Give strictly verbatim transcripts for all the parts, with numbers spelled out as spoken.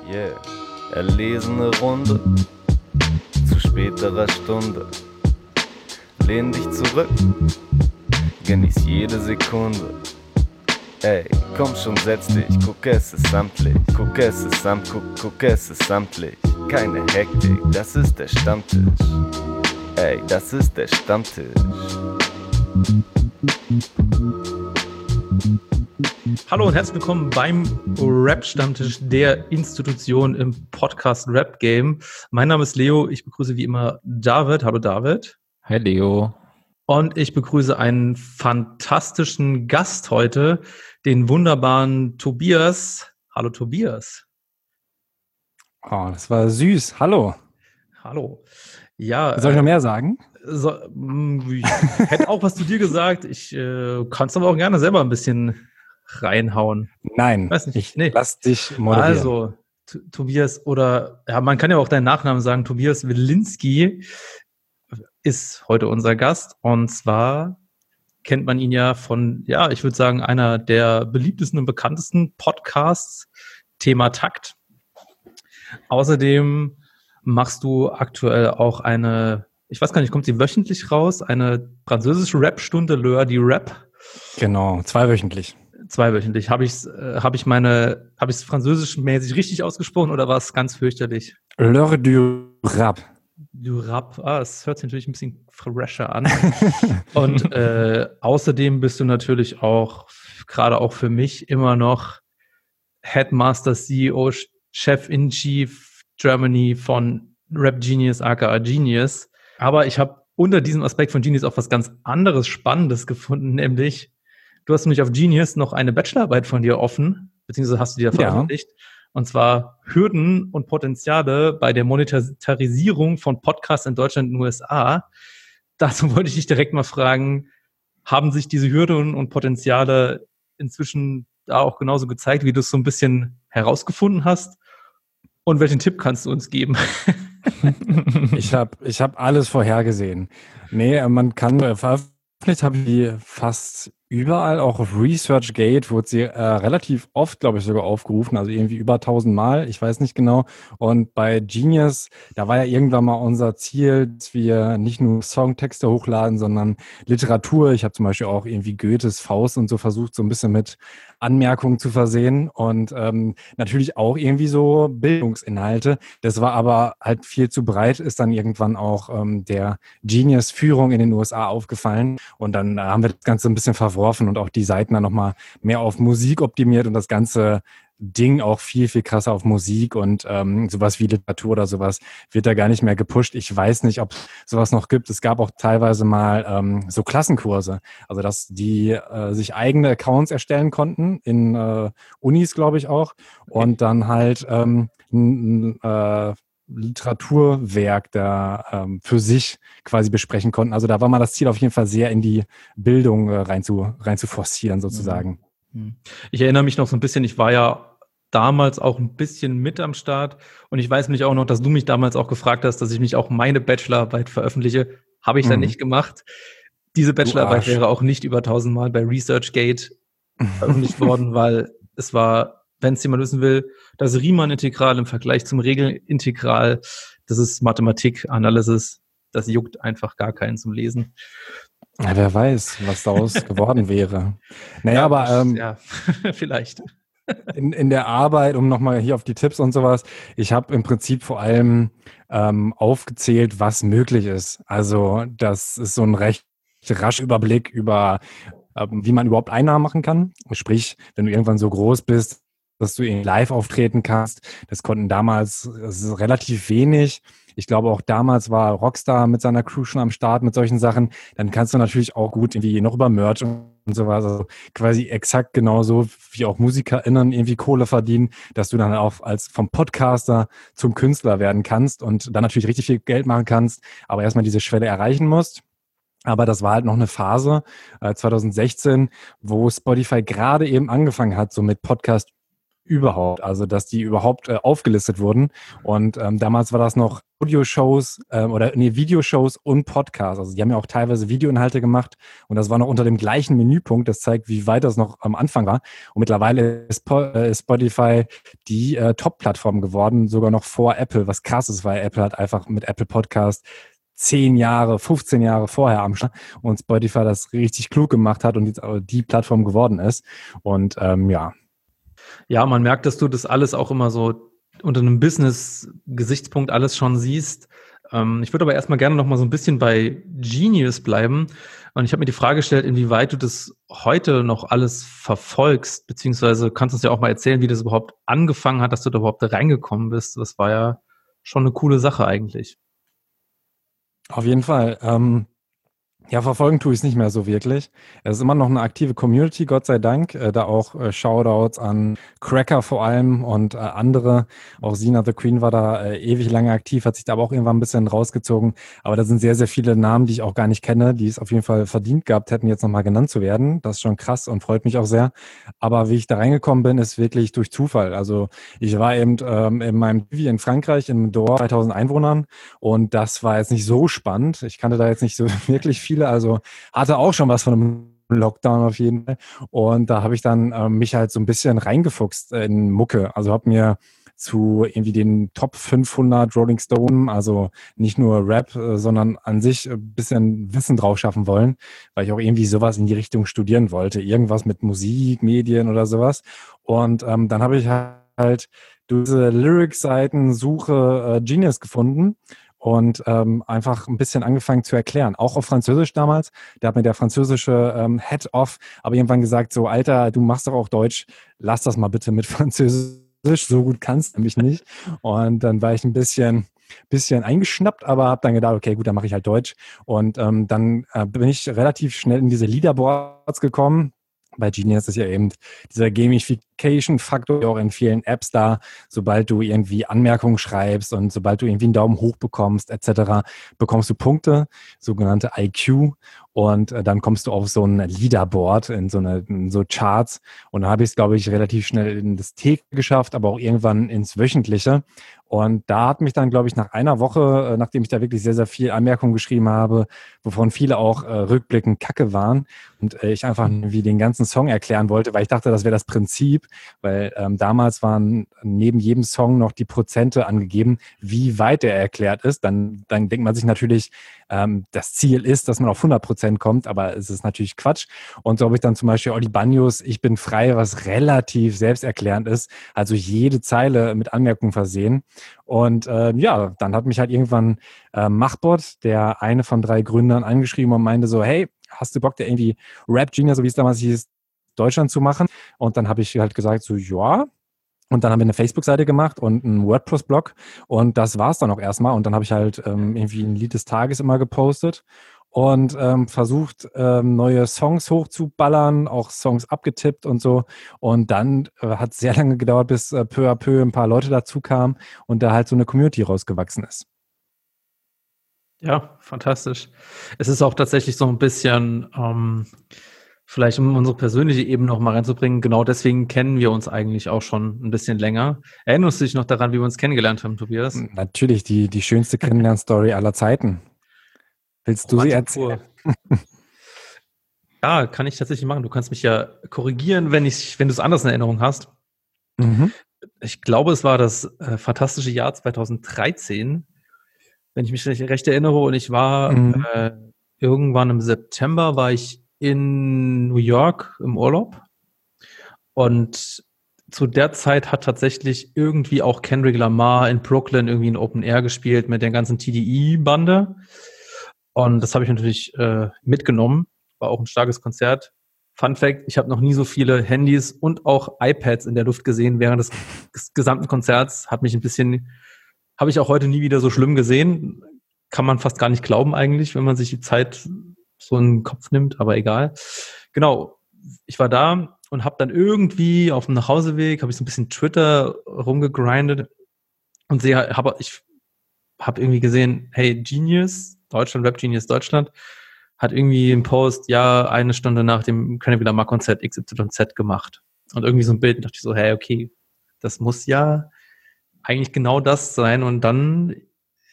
Yeah, erlesene Runde zu späterer Stunde. Lehn dich zurück, genieß jede Sekunde. Ey, komm schon, setz dich, guck, es ist samtlich, guck, es ist samt, guck, guck, es ist samtlich. Keine Hektik, das ist der Stammtisch. Ey, das ist der Stammtisch. Hallo und herzlich willkommen beim Rap-Stammtisch der Institution im Podcast Rap Game. Mein Name ist Leo, ich begrüße wie immer David. Hallo David. Hi Leo. Und ich begrüße einen fantastischen Gast heute, den wunderbaren Tobias. Hallo Tobias. Oh, das war süß. Hallo. Hallo. Ja. Soll ich noch mehr sagen? So, ich hätte auch was zu dir gesagt. Ich äh, kann es aber auch gerne selber ein bisschen reinhauen. Nein, Weiß nicht. ich nee. lass dich moderieren. Also, T- Tobias oder, ja, man kann ja auch deinen Nachnamen sagen, Tobias Wilinski ist heute unser Gast. Und zwar kennt man ihn ja von, ja, ich würde sagen, einer der beliebtesten und bekanntesten Podcasts, Thema Takt. Außerdem machst du aktuell auch eine, ich weiß gar nicht, kommt sie wöchentlich raus, eine französische Rap-Stunde, L'heure du Rap. Genau, zweiwöchentlich. Zweiwöchentlich. Habe ich äh, habe ich meine, habe ich es französischmäßig richtig ausgesprochen oder war es ganz fürchterlich? L'heure du Rap. Du Rap, ah, es hört sich natürlich ein bisschen fresher an. Und äh, außerdem bist du natürlich auch, gerade auch für mich, immer noch Headmaster, C E O, Chef-in-Chief Germany von Rap Genius, aka Genius. Aber ich habe unter diesem Aspekt von Genius auch was ganz anderes Spannendes gefunden, nämlich du hast nämlich auf Genius noch eine Bachelorarbeit von dir offen, beziehungsweise hast du die ja veröffentlicht. Ja. Und zwar Hürden und Potenziale bei der Monetarisierung von Podcasts in Deutschland und den U S A. Dazu wollte ich dich direkt mal fragen, haben sich diese Hürden und Potenziale inzwischen da auch genauso gezeigt, wie du es so ein bisschen herausgefunden hast? Und welchen Tipp kannst du uns geben? ich habe ich hab alles vorhergesehen. Nee, man kann äh, veröffentlicht habe ich die fast überall, auch auf ResearchGate wurde sie äh, relativ oft, glaube ich, sogar aufgerufen, also irgendwie über tausend Mal, ich weiß nicht genau. Und bei Genius, da war ja irgendwann mal unser Ziel, dass wir nicht nur Songtexte hochladen, sondern Literatur. Ich habe zum Beispiel auch irgendwie Goethes Faust und so versucht, so ein bisschen mit Anmerkungen zu versehen und ähm, natürlich auch irgendwie so Bildungsinhalte. Das war aber halt viel zu breit, ist dann irgendwann auch ähm, der Genius-Führung in den U S A aufgefallen und dann äh, haben wir das Ganze ein bisschen verworfen und auch die Seiten dann nochmal mehr auf Musik optimiert und das ganze Ding auch viel, viel krasser auf Musik und ähm, sowas wie Literatur oder sowas wird da gar nicht mehr gepusht. Ich weiß nicht, ob sowas noch gibt. Es gab auch teilweise mal ähm, so Klassenkurse, also dass die äh, sich eigene Accounts erstellen konnten, in äh, Unis glaube ich auch, und dann halt ähm, n, äh, Literaturwerk da ähm, für sich quasi besprechen konnten. Also da war mal das Ziel auf jeden Fall sehr in die Bildung äh, rein, zu, rein zu forcieren sozusagen. Ich erinnere mich noch so ein bisschen, ich war ja damals auch ein bisschen mit am Start und ich weiß nämlich auch noch, dass du mich damals auch gefragt hast, dass ich mich auch meine Bachelorarbeit veröffentliche. Habe ich mhm. dann nicht gemacht. Diese Bachelorarbeit wäre auch nicht über tausendmal bei ResearchGate veröffentlicht worden, weil es war, wenn es jemand wissen will, das Riemann-Integral im Vergleich zum Regelintegral, das ist Mathematik, Analysis, das juckt einfach gar keinen zum Lesen. Ja, wer weiß, was daraus geworden wäre. Naja, ja, aber ähm, ja, vielleicht. In, in der Arbeit, um nochmal hier auf die Tipps und sowas, ich habe im Prinzip vor allem ähm, aufgezählt, was möglich ist. Also das ist so ein recht rascher Überblick über, ähm, wie man überhaupt Einnahmen machen kann. Sprich, wenn du irgendwann so groß bist, dass du live auftreten kannst. Das konnten damals, das ist relativ wenig. Ich glaube, auch damals war Rockstar mit seiner Crew schon am Start mit solchen Sachen. Dann kannst du natürlich auch gut irgendwie noch über Merch und sowas, also quasi exakt genauso wie auch MusikerInnen irgendwie Kohle verdienen, dass du dann auch als vom Podcaster zum Künstler werden kannst und dann natürlich richtig viel Geld machen kannst, aber erstmal diese Schwelle erreichen musst. Aber das war halt noch eine Phase, äh, zwanzig sechzehn, wo Spotify gerade eben angefangen hat, so mit Podcast überhaupt, also dass die überhaupt äh, aufgelistet wurden. Und ähm, damals war das noch Audioshows ähm, oder nee, Videoshows und Podcasts. Also die haben ja auch teilweise Videoinhalte gemacht und das war noch unter dem gleichen Menüpunkt. Das zeigt, wie weit das noch am Anfang war. Und mittlerweile ist, Po- äh, ist Spotify die äh, Top-Plattform geworden, sogar noch vor Apple, was krass ist, weil Apple hat einfach mit Apple Podcast zehn Jahre, fünfzehn Jahre vorher am Start und Spotify das richtig klug gemacht hat und jetzt auch die Plattform geworden ist. Und ähm, ja. Ja, man merkt, dass du das alles auch immer so unter einem Business-Gesichtspunkt alles schon siehst. Ähm, ich würde aber erstmal gerne noch mal so ein bisschen bei Genius bleiben. Und ich habe mir die Frage gestellt, inwieweit du das heute noch alles verfolgst, beziehungsweise kannst du uns ja auch mal erzählen, wie das überhaupt angefangen hat, dass du da überhaupt da reingekommen bist. Das war ja schon eine coole Sache eigentlich. Auf jeden Fall. Ähm, ja, verfolgen tue ich es nicht mehr so wirklich. Es ist immer noch eine aktive Community, Gott sei Dank. Äh, da auch äh, Shoutouts an Cracker vor allem und äh, andere. Auch Sina the Queen war da äh, ewig lange aktiv, hat sich da aber auch irgendwann ein bisschen rausgezogen. Aber da sind sehr, sehr viele Namen, die ich auch gar nicht kenne, die es auf jeden Fall verdient gehabt hätten, jetzt nochmal genannt zu werden. Das ist schon krass und freut mich auch sehr. Aber wie ich da reingekommen bin, ist wirklich durch Zufall. Also ich war eben ähm, in meinem T V in Frankreich, in Dorf, zweitausend Einwohnern. Und das war jetzt nicht so spannend. Ich kannte da jetzt nicht so wirklich viele, also hatte auch schon was von einem Lockdown auf jeden Fall. Und da habe ich dann äh, mich halt so ein bisschen reingefuchst in Mucke. Also habe mir zu irgendwie den Top fünfhundert Rolling Stone, also nicht nur Rap, äh, sondern an sich ein bisschen Wissen drauf schaffen wollen, weil ich auch irgendwie sowas in die Richtung studieren wollte. Irgendwas mit Musik, Medien oder sowas. Und ähm, dann habe ich halt durch diese Lyrics-Seiten Suche äh, Genius gefunden und ähm, einfach ein bisschen angefangen zu erklären, auch auf Französisch damals. Da hat mir der französische ähm, Head-Off aber irgendwann gesagt, so Alter, du machst doch auch Deutsch, lass das mal bitte mit Französisch, so gut kannst du nämlich nicht. Und dann war ich ein bisschen bisschen eingeschnappt, aber habe dann gedacht, okay, gut, dann mache ich halt Deutsch. Und ähm, dann äh, bin ich relativ schnell in diese Leaderboards gekommen. Bei Genius ist ja eben dieser Gamification-Faktor auch in vielen Apps da. Sobald du irgendwie Anmerkungen schreibst und sobald du irgendwie einen Daumen hoch bekommst, et cetera, bekommst du Punkte, sogenannte I Q. Und äh, dann kommst du auf so ein Leaderboard, in so eine in so Charts. Und da habe ich es, glaube ich, relativ schnell in das T geschafft, aber auch irgendwann ins Wöchentliche. Und da hat mich dann, glaube ich, nach einer Woche, äh, nachdem ich da wirklich sehr, sehr viel Anmerkungen geschrieben habe, wovon viele auch äh, rückblickend Kacke waren und äh, ich einfach wie den ganzen Song erklären wollte, weil ich dachte, das wäre das Prinzip, weil ähm, damals waren neben jedem Song noch die Prozente angegeben, wie weit er erklärt ist. Dann, dann denkt man sich natürlich, ähm, das Ziel ist, dass man auf hundert Prozent kommt, aber es ist natürlich Quatsch. Und so habe ich dann zum Beispiel Oli Banyos, Ich bin frei, was relativ selbsterklärend ist, also jede Zeile mit Anmerkungen versehen. Und äh, ja, dann hat mich halt irgendwann äh, Machbot, der eine von drei Gründern, angeschrieben und meinte so, hey, hast du Bock, da irgendwie Rap Genius, so wie es damals hieß, Deutschland zu machen? Und dann habe ich halt gesagt, so ja. Und dann haben wir eine Facebook-Seite gemacht und einen WordPress-Blog und das war's dann auch erstmal. Und dann habe ich halt ähm, irgendwie ein Lied des Tages immer gepostet und ähm, versucht, ähm, neue Songs hochzuballern, auch Songs abgetippt und so. Und dann äh, hat es sehr lange gedauert, bis äh, peu à peu ein paar Leute dazu kamen und da halt so eine Community rausgewachsen ist. Ja, fantastisch. Es ist auch tatsächlich so ein bisschen, ähm, vielleicht um unsere persönliche Ebene noch mal reinzubringen, genau deswegen kennen wir uns eigentlich auch schon ein bisschen länger. Erinnerst du dich noch daran, wie wir uns kennengelernt haben, Tobias? Natürlich, die, die schönste Kennenlern-Story aller Zeiten. Willst du sie erzählen? Ja, kann ich tatsächlich machen. Du kannst mich ja korrigieren, wenn ich, wenn du es anders in Erinnerung hast. Mhm. Ich glaube, es war das äh, fantastische Jahr zweitausenddreizehn, wenn ich mich recht erinnere. Und ich war Mhm. äh, irgendwann im September war ich in New York im Urlaub. Und zu der Zeit hat tatsächlich irgendwie auch Kendrick Lamar in Brooklyn irgendwie ein Open Air gespielt mit der ganzen T D E-Bande. Und das habe ich natürlich äh, mitgenommen. War auch ein starkes Konzert. Fun Fact, ich habe noch nie so viele Handys und auch iPads in der Luft gesehen während des, des gesamten Konzerts. Hat mich ein bisschen, habe ich auch heute nie wieder so schlimm gesehen. Kann man fast gar nicht glauben eigentlich, wenn man sich die Zeit so in den Kopf nimmt, aber egal. Genau, ich war da und habe dann irgendwie auf dem Nachhauseweg, habe ich so ein bisschen Twitter rumgegrindet und sehe, habe ich habe irgendwie gesehen, hey, Genius, Deutschland, Rap Genius Deutschland, hat irgendwie einen Post, ja, eine Stunde nach dem Kendrick Lamar Konzert X Y Z gemacht. Und irgendwie so ein Bild, und dachte ich so, hey, okay, das muss ja eigentlich genau das sein. Und dann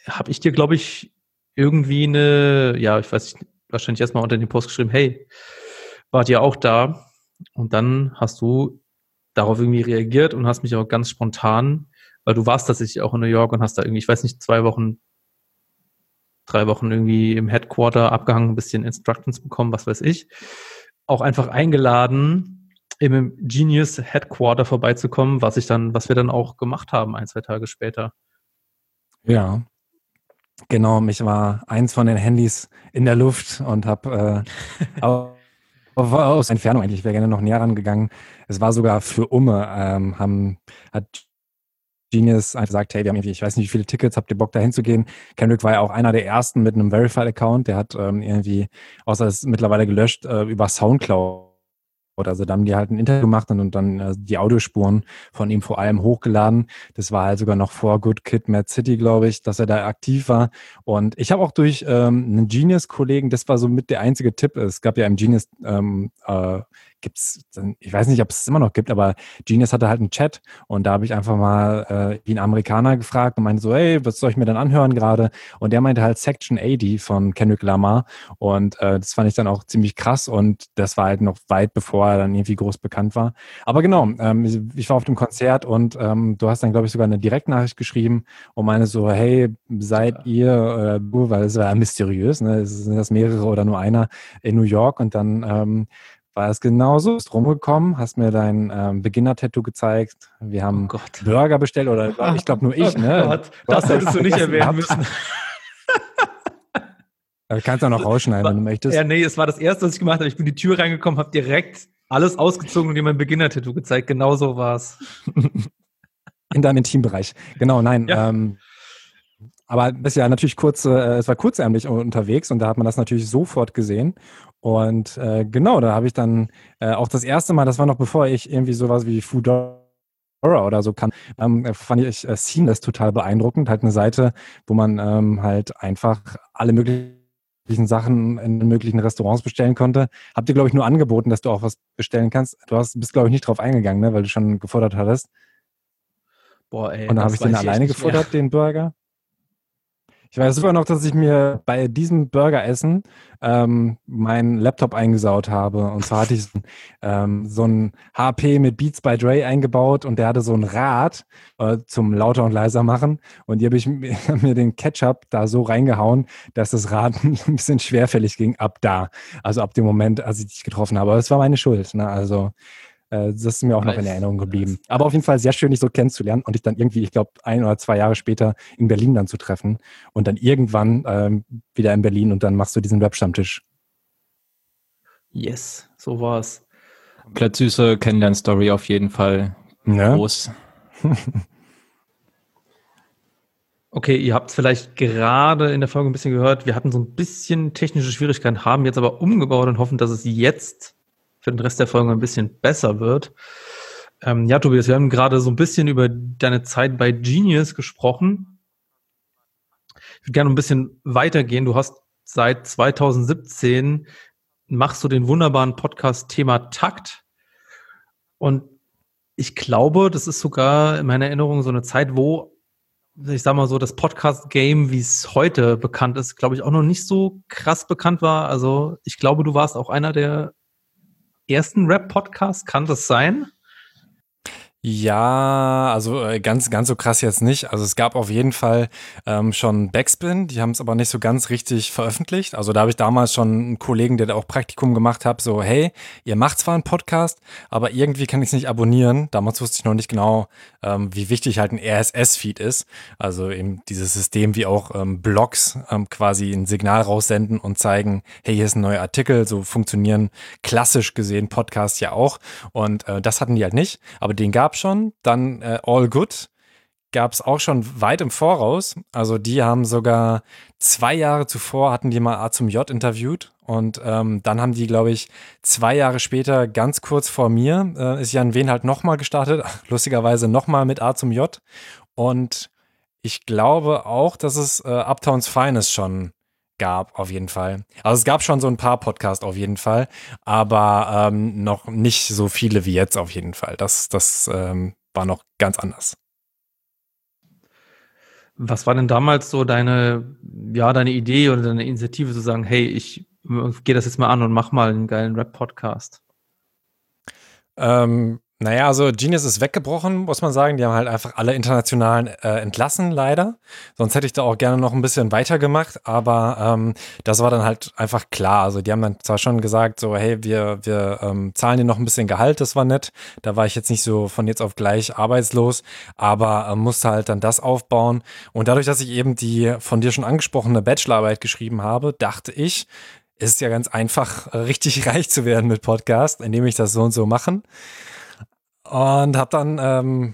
habe ich dir, glaube ich, irgendwie eine, ja, ich weiß nicht, wahrscheinlich erstmal unter den Post geschrieben, hey, wart ihr auch da? Und dann hast du darauf irgendwie reagiert und hast mich auch ganz spontan, weil du warst tatsächlich auch in New York und hast da irgendwie, ich weiß nicht, zwei Wochen, drei Wochen irgendwie im Headquarter abgehangen, ein bisschen Instructions bekommen, was weiß ich, auch einfach eingeladen, im Genius Headquarter vorbeizukommen, was ich dann, was wir dann auch gemacht haben, ein, zwei Tage später. Ja, genau. Mich war eins von den Handys in der Luft und habe äh, aus Entfernung eigentlich, ich wäre gerne noch näher rangegangen. Es war sogar für Umme, ähm, haben, hat Genius einfach gesagt, hey, wir haben irgendwie, ich weiß nicht, wie viele Tickets, habt ihr Bock da hinzugehen? Kendrick war ja auch einer der ersten mit einem Verified-Account, der hat ähm, irgendwie, außer es ist mittlerweile gelöscht, äh, über Soundcloud. Also da haben die halt ein Interview gemacht und, und dann äh, die Audiospuren von ihm vor allem hochgeladen. Das war halt sogar noch vor Good Kid, Mad City, glaube ich, dass er da aktiv war. Und ich habe auch durch ähm, einen Genius-Kollegen, das war so mit der einzige Tipp. Es gab ja im Genius, ähm, äh, gibt's, ich weiß nicht, ob es immer noch gibt, aber Genius hatte halt einen Chat und da habe ich einfach mal äh, wie ein Amerikaner gefragt und meinte so, hey, was soll ich mir denn anhören gerade? Und der meinte halt Section achtzig von Kendrick Lamar und äh, das fand ich dann auch ziemlich krass und das war halt noch weit bevor er dann irgendwie groß bekannt war. Aber genau, ähm, ich war auf dem Konzert und ähm, du hast dann, glaube ich, sogar eine Direktnachricht geschrieben und meine so, hey, seid ihr, äh, du, weil es war ja mysteriös, ne? Sind das mehrere oder nur einer in New York und dann ähm, war es genauso, bist rumgekommen, hast mir dein ähm, Beginner-Tattoo gezeigt. Wir haben Oh Burger bestellt oder ich glaube nur ich, oh ne? Gott, das hättest du nicht erwähnen müssen. Du kannst auch noch rausschneiden, wenn du möchtest. Ja, nee, es war das Erste, was ich gemacht habe. Ich bin in die Tür reingekommen, habe direkt alles ausgezogen und dir mein Beginner-Tattoo gezeigt. Genau so war's. In deinem Intimbereich. Genau, nein. Ja. Ähm, aber das ist ja natürlich kurz, äh, es war kurzärmlich unterwegs und da hat man das natürlich sofort gesehen. Und äh, genau, da habe ich dann äh, auch das erste Mal, das war noch bevor ich irgendwie sowas wie Foodora oder so kann, ähm, fand ich äh, Seamless total beeindruckend. Halt eine Seite, wo man ähm, halt einfach alle möglichen Sachen in möglichen Restaurants bestellen konnte. Habt ihr, glaube ich, nur angeboten, dass du auch was bestellen kannst. Du hast, bist, glaube ich, nicht drauf eingegangen, ne, weil du schon gefordert hattest. Boah, ey. Und dann habe ich den alleine gefordert, den Burger. Ich weiß sogar noch, dass ich mir bei diesem Burgeressen ähm, meinen Laptop eingesaut habe. Und zwar hatte ich ähm, so ein H P mit Beats by Dre eingebaut und der hatte so ein Rad äh, zum lauter und leiser machen. Und hier habe ich mir den Ketchup da so reingehauen, dass das Rad ein bisschen schwerfällig ging ab da. Also ab dem Moment, als ich dich getroffen habe. Aber es war meine Schuld. Ne? Also das ist mir auch noch in Erinnerung geblieben. Aber auf jeden Fall sehr schön, dich so kennenzulernen und dich dann irgendwie, ich glaube, ein oder zwei Jahre später in Berlin dann zu treffen und dann irgendwann ähm, wieder in Berlin und dann machst du diesen Webstammtisch. Yes, so war's. Komplett süße Kennenlern-Story auf jeden Fall. Ja. Groß. Okay, ihr habt es vielleicht gerade in der Folge ein bisschen gehört. Wir hatten so ein bisschen technische Schwierigkeiten, haben jetzt aber umgebaut und hoffen, dass es jetzt für den Rest der Folge ein bisschen besser wird. Ähm, ja, Tobias, wir haben gerade so ein bisschen über deine Zeit bei Genius gesprochen. Ich würde gerne ein bisschen weitergehen. Du hast seit zwanzig siebzehn machst du den wunderbaren Podcast Thema Takt. Und ich glaube, das ist sogar in meiner Erinnerung so eine Zeit, wo, ich sag mal so, das Podcast-Game, wie es heute bekannt ist, glaube ich, auch noch nicht so krass bekannt war. Also ich glaube, du warst auch einer der ersten Rap-Podcast, kann das sein? Ja, also äh, ganz, ganz so krass jetzt nicht. Also es gab auf jeden Fall ähm, schon Backspin, die haben es aber nicht so ganz richtig veröffentlicht. Also da habe ich damals schon einen Kollegen, der da auch Praktikum gemacht hat, so, hey, ihr macht zwar einen Podcast, aber irgendwie kann ich es nicht abonnieren. Damals wusste ich noch nicht genau, ähm, wie wichtig halt ein R S S-Feed ist. Also eben dieses System, wie auch ähm, Blogs ähm, quasi ein Signal raussenden und zeigen, hey, hier ist ein neuer Artikel. So funktionieren klassisch gesehen Podcasts ja auch. Und äh, das hatten die halt nicht, aber den gab schon. Dann äh, All Good gab es auch schon weit im Voraus. Also die haben sogar zwei Jahre zuvor hatten die mal A zum J interviewt und ähm, dann haben die, glaube ich, zwei Jahre später, ganz kurz vor mir, äh, ist Jan Wehn halt nochmal gestartet, lustigerweise nochmal mit A zum J und ich glaube auch, dass es äh, Uptowns Finest schon gab, auf jeden Fall. Also es gab schon so ein paar Podcasts auf jeden Fall, aber ähm, noch nicht so viele wie jetzt auf jeden Fall. Das, das ähm, war noch ganz anders. Was war denn damals so deine, ja, deine Idee oder deine Initiative zu sagen, hey, ich gehe das jetzt mal an und mach mal einen geilen Rap-Podcast? Ähm, naja, also Genius ist weggebrochen, muss man sagen. Die haben halt einfach alle Internationalen äh, entlassen, leider. Sonst hätte ich da auch gerne noch ein bisschen weitergemacht, aber ähm, das war dann halt einfach klar. Also die haben dann zwar schon gesagt, so, hey, wir, wir ähm, zahlen dir noch ein bisschen Gehalt, das war nett. Da war ich jetzt nicht so von jetzt auf gleich arbeitslos, aber äh, musste halt dann das aufbauen. Und dadurch, dass ich eben die von dir schon angesprochene Bachelorarbeit geschrieben habe, dachte ich, es ist ja ganz einfach, richtig reich zu werden mit Podcast, indem ich das so und so machen. Und hab dann, ähm,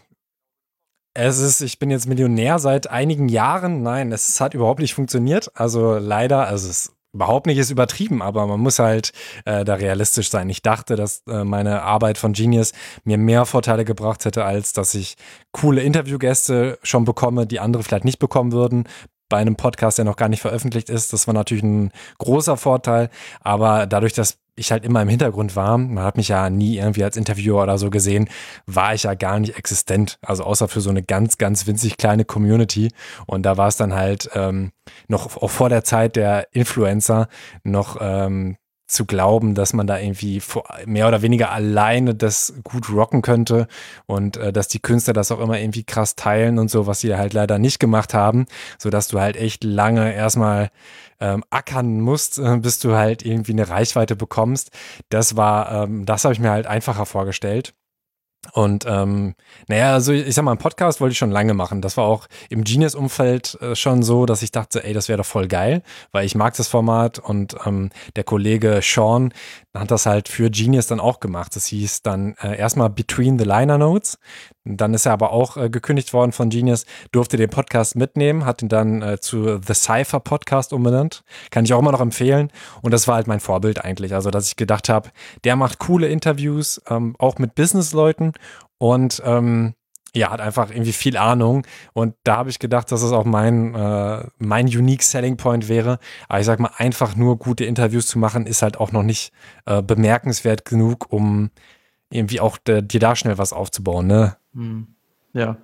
es ist, ich bin jetzt Millionär seit einigen Jahren. Nein, es hat überhaupt nicht funktioniert. Also leider, also es ist überhaupt nicht ist übertrieben, aber man muss halt äh, da realistisch sein. Ich dachte, dass äh, meine Arbeit von Genius mir mehr Vorteile gebracht hätte, als dass ich coole Interviewgäste schon bekomme, die andere vielleicht nicht bekommen würden. Bei einem Podcast, der noch gar nicht veröffentlicht ist. Das war natürlich ein großer Vorteil, aber dadurch, dass ich halt immer im Hintergrund war, man hat mich ja nie irgendwie als Interviewer oder so gesehen, war ich ja gar nicht existent, also außer für so eine ganz, ganz winzig kleine Community und da war es dann halt ähm, noch auch vor der Zeit der Influencer noch ähm, zu glauben, dass man da irgendwie mehr oder weniger alleine das gut rocken könnte und äh, dass die Künstler das auch immer irgendwie krass teilen und so, was sie halt leider nicht gemacht haben, sodass du halt echt lange erstmal ähm, ackern musst, äh, bis du halt irgendwie eine Reichweite bekommst. Das war, ähm, das habe ich mir halt einfacher vorgestellt. Und ähm, naja, also ich sag mal, einen Podcast wollte ich schon lange machen. Das war auch im Genius-Umfeld äh, schon so, dass ich dachte, ey, das wäre doch voll geil, weil ich mag das Format und ähm, der Kollege Sean hat das halt für Genius dann auch gemacht. Das hieß dann äh, erstmal Between the Liner Notes. Dann ist er aber auch äh, gekündigt worden von Genius, durfte den Podcast mitnehmen, hat ihn dann äh, zu The Cypher Podcast umbenannt. Kann ich auch immer noch empfehlen. Und das war halt mein Vorbild eigentlich. Also, dass ich gedacht habe, der macht coole Interviews, ähm, auch mit Businessleuten und ähm, ja, hat einfach irgendwie viel Ahnung. Und da habe ich gedacht, dass es auch mein, äh, mein unique Selling Point wäre. Aber ich sag mal, einfach nur gute Interviews zu machen, ist halt auch noch nicht äh, bemerkenswert genug, um irgendwie auch de, dir da schnell was aufzubauen, ne? Hm. Ja.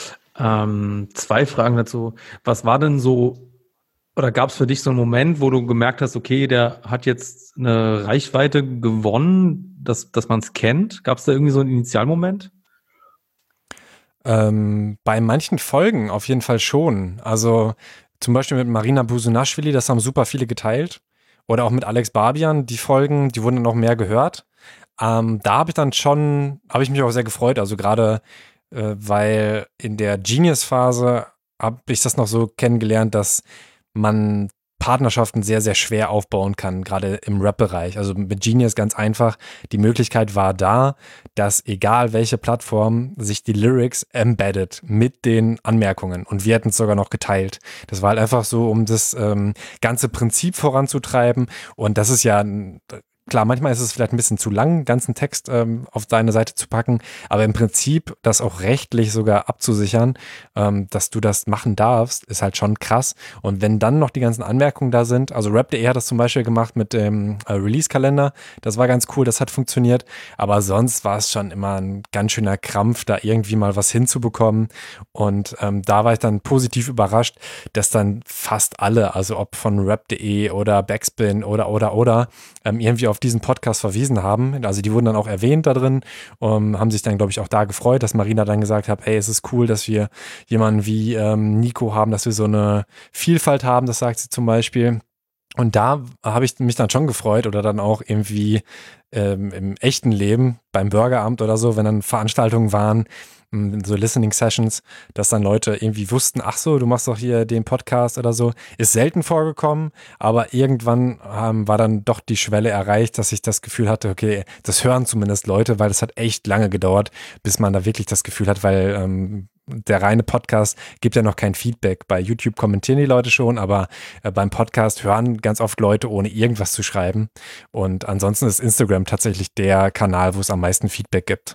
Ähm, zwei Fragen dazu. Was war denn so, oder gab es für dich so einen Moment, wo du gemerkt hast, okay, der hat jetzt eine Reichweite gewonnen, dass, dass man es kennt? Gab es da irgendwie so einen Initialmoment? Ähm, bei manchen Folgen auf jeden Fall schon. Also zum Beispiel mit Marina Busunashvili, das haben super viele geteilt. Oder auch mit Alex Barbian, die Folgen, die wurden dann noch mehr gehört. Ähm, da habe ich dann schon, habe ich mich auch sehr gefreut. Also gerade, äh, weil in der Genius-Phase habe ich das noch so kennengelernt, dass man Partnerschaften sehr, sehr schwer aufbauen kann, gerade im Rap-Bereich. Also mit Genius ganz einfach. Die Möglichkeit war da, dass egal welche Plattform sich die Lyrics embedded mit den Anmerkungen. Und wir hätten es sogar noch geteilt. Das war halt einfach so, um das ähm, ganze Prinzip voranzutreiben. Und das ist ja klar, manchmal ist es vielleicht ein bisschen zu lang, einen ganzen Text ähm, auf deine Seite zu packen, aber im Prinzip das auch rechtlich sogar abzusichern, ähm, dass du das machen darfst, ist halt schon krass. Und wenn dann noch die ganzen Anmerkungen da sind, also Rap punkt de hat das zum Beispiel gemacht mit dem äh, Release-Kalender, das war ganz cool, das hat funktioniert, aber sonst war es schon immer ein ganz schöner Krampf, da irgendwie mal was hinzubekommen und ähm, da war ich dann positiv überrascht, dass dann fast alle, also ob von Rap punkt de oder Backspin oder oder oder ähm, irgendwie auf diesen Podcast verwiesen haben. Also die wurden dann auch erwähnt da drin, um, haben sich dann, glaube ich, auch da gefreut, dass Marina dann gesagt hat, ey, es ist cool, dass wir jemanden wie ähm, Nico haben, dass wir so eine Vielfalt haben, das sagt sie zum Beispiel. Und da habe ich mich dann schon gefreut oder dann auch irgendwie ähm, im echten Leben beim Bürgeramt oder so, wenn dann Veranstaltungen waren, so Listening Sessions, dass dann Leute irgendwie wussten, ach so, du machst doch hier den Podcast oder so, ist selten vorgekommen, aber irgendwann ähm, war dann doch die Schwelle erreicht, dass ich das Gefühl hatte, okay, das hören zumindest Leute, weil es hat echt lange gedauert, bis man da wirklich das Gefühl hat, weil ähm, der reine Podcast gibt ja noch kein Feedback. Bei YouTube kommentieren die Leute schon, aber äh, beim Podcast hören ganz oft Leute, ohne irgendwas zu schreiben. Und ansonsten ist Instagram tatsächlich der Kanal, wo es am meisten Feedback gibt.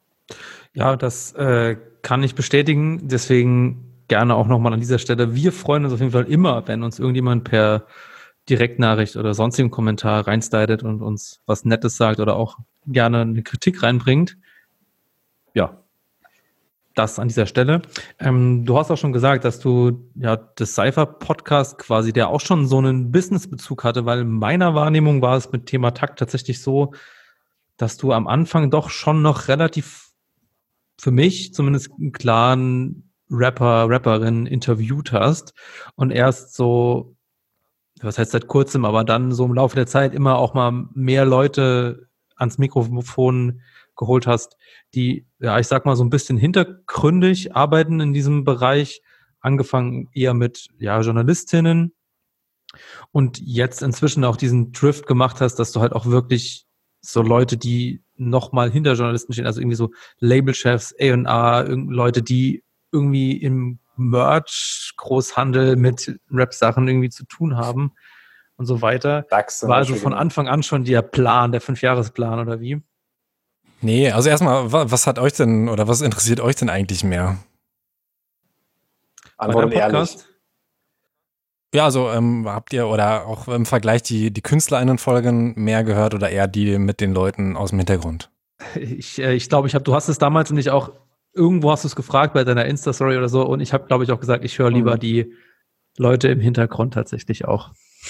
Ja, das äh, kann ich bestätigen. Deswegen gerne auch nochmal an dieser Stelle. Wir freuen uns auf jeden Fall immer, wenn uns irgendjemand per Direktnachricht oder sonstigen Kommentar reinslidet und uns was Nettes sagt oder auch gerne eine Kritik reinbringt. Ja. das an dieser Stelle. Ähm, du hast auch schon gesagt, dass du ja das Cypher-Podcast quasi, der auch schon so einen Business-Bezug hatte, weil in meiner Wahrnehmung war es mit Thema Takt tatsächlich so, dass du am Anfang doch schon noch relativ, für mich zumindest, einen klaren Rapper, Rapperin interviewt hast und erst so, was heißt seit kurzem, aber dann so im Laufe der Zeit immer auch mal mehr Leute ans Mikrofon geholt hast, die, ja, ich sag mal, so ein bisschen hintergründig arbeiten in diesem Bereich, angefangen eher mit, ja, Journalistinnen und jetzt inzwischen auch diesen Drift gemacht hast, dass du halt auch wirklich so Leute, die nochmal hinter Journalisten stehen, also irgendwie so Labelchefs, A und R, Leute, die irgendwie im Merch-Großhandel mit Rap-Sachen irgendwie zu tun haben und so weiter. Dax war also von Anfang an schon der Plan, der Fünfjahresplan oder wie? Nee, also erstmal, was hat euch denn oder was interessiert euch denn eigentlich mehr? Antworten ehrlich. Ja, also ähm, habt ihr oder auch im Vergleich die, die KünstlerInnen-Folgen mehr gehört oder eher die mit den Leuten aus dem Hintergrund? Ich glaube, ich, glaub, ich hab, du hast es damals und ich auch, irgendwo hast du es gefragt bei deiner Insta-Story oder so und ich habe, glaube ich, auch gesagt, ich höre lieber mhm. die Leute im Hintergrund tatsächlich auch.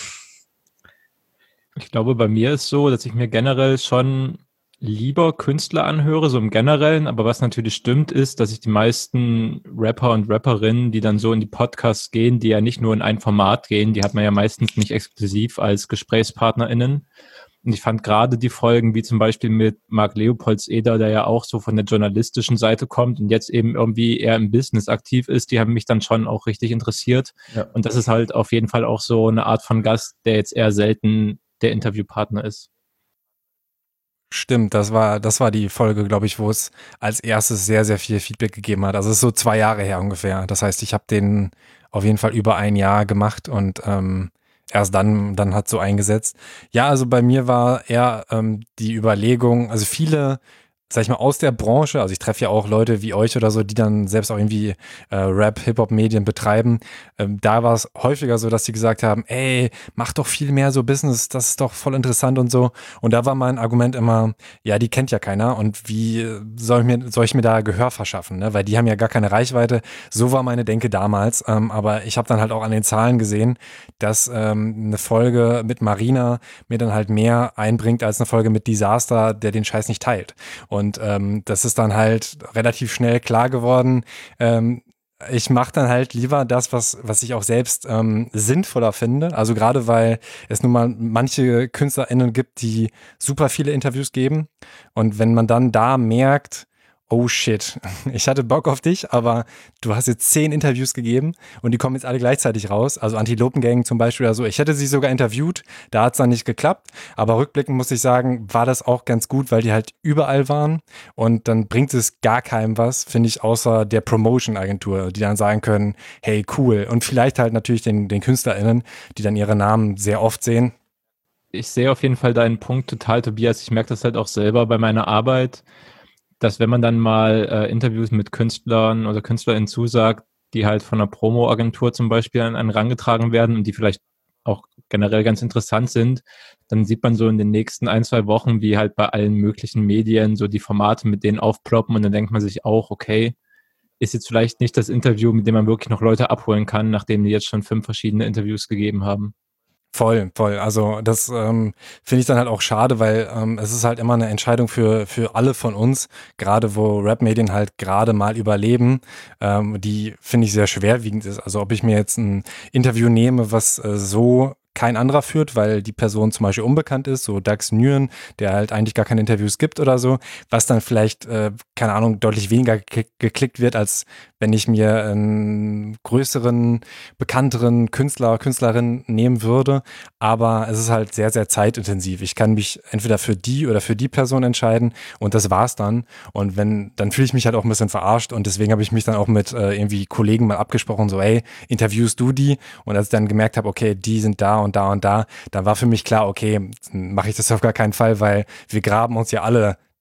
Ich glaube, bei mir ist so, dass ich mir generell schon lieber Künstler anhöre, so im Generellen, aber was natürlich stimmt, ist, dass ich die meisten Rapper und Rapperinnen, die dann so in die Podcasts gehen, die ja nicht nur in ein Format gehen, die hat man ja meistens nicht exklusiv als GesprächspartnerInnen. Und ich fand gerade die Folgen, wie zum Beispiel mit Marc Leopoldseder, der ja auch so von der journalistischen Seite kommt und jetzt eben irgendwie eher im Business aktiv ist, die haben mich dann schon auch richtig interessiert. Ja. Und das ist halt auf jeden Fall auch so eine Art von Gast, der jetzt eher selten der Interviewpartner ist. Stimmt, das war, das war die Folge, glaube ich, wo es als erstes sehr, sehr viel Feedback gegeben hat. Also es ist so zwei Jahre her ungefähr. Das heißt, ich habe den auf jeden Fall über ein Jahr gemacht und ähm, erst dann, dann hat so eingesetzt. Ja, also bei mir war eher ähm, die Überlegung, also viele, sag ich mal, aus der Branche, also ich treffe ja auch Leute wie euch oder so, die dann selbst auch irgendwie äh, Rap, Hip-Hop-Medien betreiben. Ähm, da war es häufiger so, dass die gesagt haben, ey, mach doch viel mehr so Business, das ist doch voll interessant und so. Und da war mein Argument immer, ja, die kennt ja keiner und wie soll ich mir, soll ich mir da Gehör verschaffen, ne? Weil die haben ja gar keine Reichweite. So war meine Denke damals. Ähm, aber ich habe dann halt auch an den Zahlen gesehen, dass ähm, eine Folge mit Marina mir dann halt mehr einbringt als eine Folge mit Disaster, der den Scheiß nicht teilt. Und Und ähm, das ist dann halt relativ schnell klar geworden. Ähm, ich mache dann halt lieber das, was was ich auch selbst ähm, sinnvoller finde. Also gerade weil es nun mal manche KünstlerInnen gibt, die super viele Interviews geben. Und wenn man dann da merkt, oh shit, ich hatte Bock auf dich, aber du hast jetzt zehn Interviews gegeben und die kommen jetzt alle gleichzeitig raus. Also Antilopengang zum Beispiel oder so. Ich hätte sie sogar interviewt, da hat es dann nicht geklappt. Aber rückblickend muss ich sagen, war das auch ganz gut, weil die halt überall waren. Und dann bringt es gar keinem was, finde ich, außer der Promotion-Agentur, die dann sagen können, hey, cool. Und vielleicht halt natürlich den, den KünstlerInnen, die dann ihre Namen sehr oft sehen. Ich sehe auf jeden Fall deinen Punkt total, Tobias. Ich merke das halt auch selber bei meiner Arbeit, dass wenn man dann mal äh, Interviews mit Künstlern oder KünstlerInnen zusagt, die halt von einer Promo-Agentur zum Beispiel an einen rangetragen werden und die vielleicht auch generell ganz interessant sind, dann sieht man so in den nächsten ein, zwei Wochen, wie halt bei allen möglichen Medien so die Formate mit denen aufploppen und dann denkt man sich auch, okay, ist jetzt vielleicht nicht das Interview, mit dem man wirklich noch Leute abholen kann, nachdem die jetzt schon fünf verschiedene Interviews gegeben haben. Voll, voll. Also das ähm, finde ich dann halt auch schade, weil ähm, es ist halt immer eine Entscheidung für für alle von uns, gerade wo Rap-Medien halt gerade mal überleben, ähm, die finde ich sehr schwerwiegend ist. Also ob ich mir jetzt ein Interview nehme, was äh, so kein anderer führt, weil die Person zum Beispiel unbekannt ist, so Dax Nguyen, der halt eigentlich gar keine Interviews gibt oder so, was dann vielleicht, äh, keine Ahnung, deutlich weniger ge- geklickt wird, als wenn ich mir einen größeren, bekannteren Künstler, Künstlerin nehmen würde. Aber es ist halt sehr, sehr zeitintensiv. Ich kann mich entweder für die oder für die Person entscheiden und das war's dann. Und wenn, dann fühle ich mich halt auch ein bisschen verarscht und deswegen habe ich mich dann auch mit äh, irgendwie Kollegen mal abgesprochen, so, ey, interviewst du die? Und als ich dann gemerkt habe, okay, die sind da und da und da, dann war für mich klar, okay, mache ich das auf gar keinen Fall, weil wir graben uns ja alle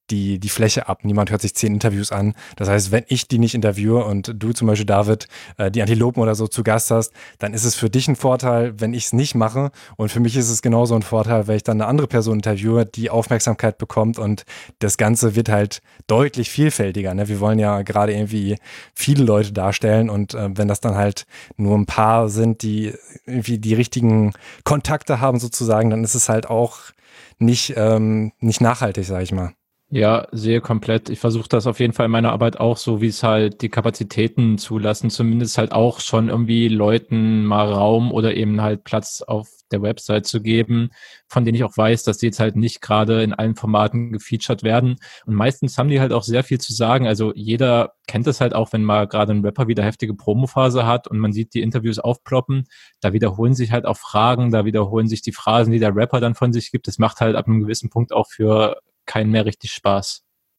die, die Fläche ab. Niemand hört sich zehn Interviews an. Das heißt, wenn ich die nicht interviewe und du zum Beispiel, David, äh, die Antilopen oder so zu Gast hast, dann ist es für dich ein Vorteil, wenn ich es nicht mache. Und für mich ist es genauso ein Vorteil, wenn ich dann eine andere Person interviewe, die Aufmerksamkeit bekommt, und das Ganze wird halt deutlich vielfältiger. Ne? Wir wollen ja gerade irgendwie viele Leute darstellen, und äh, wenn das dann halt nur ein paar sind, die irgendwie die richtigen Kontakte haben sozusagen, dann ist es halt auch nicht, ähm, nicht nachhaltig, sag ich mal. Ja, sehe komplett. Ich versuche das auf jeden Fall in meiner Arbeit auch so, wie es halt die Kapazitäten zulassen, zumindest halt auch schon irgendwie Leuten mal Raum oder eben halt Platz auf der Website zu geben, von denen ich auch weiß, dass die jetzt halt nicht gerade in allen Formaten gefeatured werden. Und meistens haben die halt auch sehr viel zu sagen. Also jeder kennt es halt auch, wenn mal gerade ein Rapper wieder heftige Promophase hat und man sieht die Interviews aufploppen, da wiederholen sich halt auch Fragen, da wiederholen sich die Phrasen, die der Rapper dann von sich gibt. Das macht halt ab einem gewissen Punkt auch für keinen mehr richtig Spaß.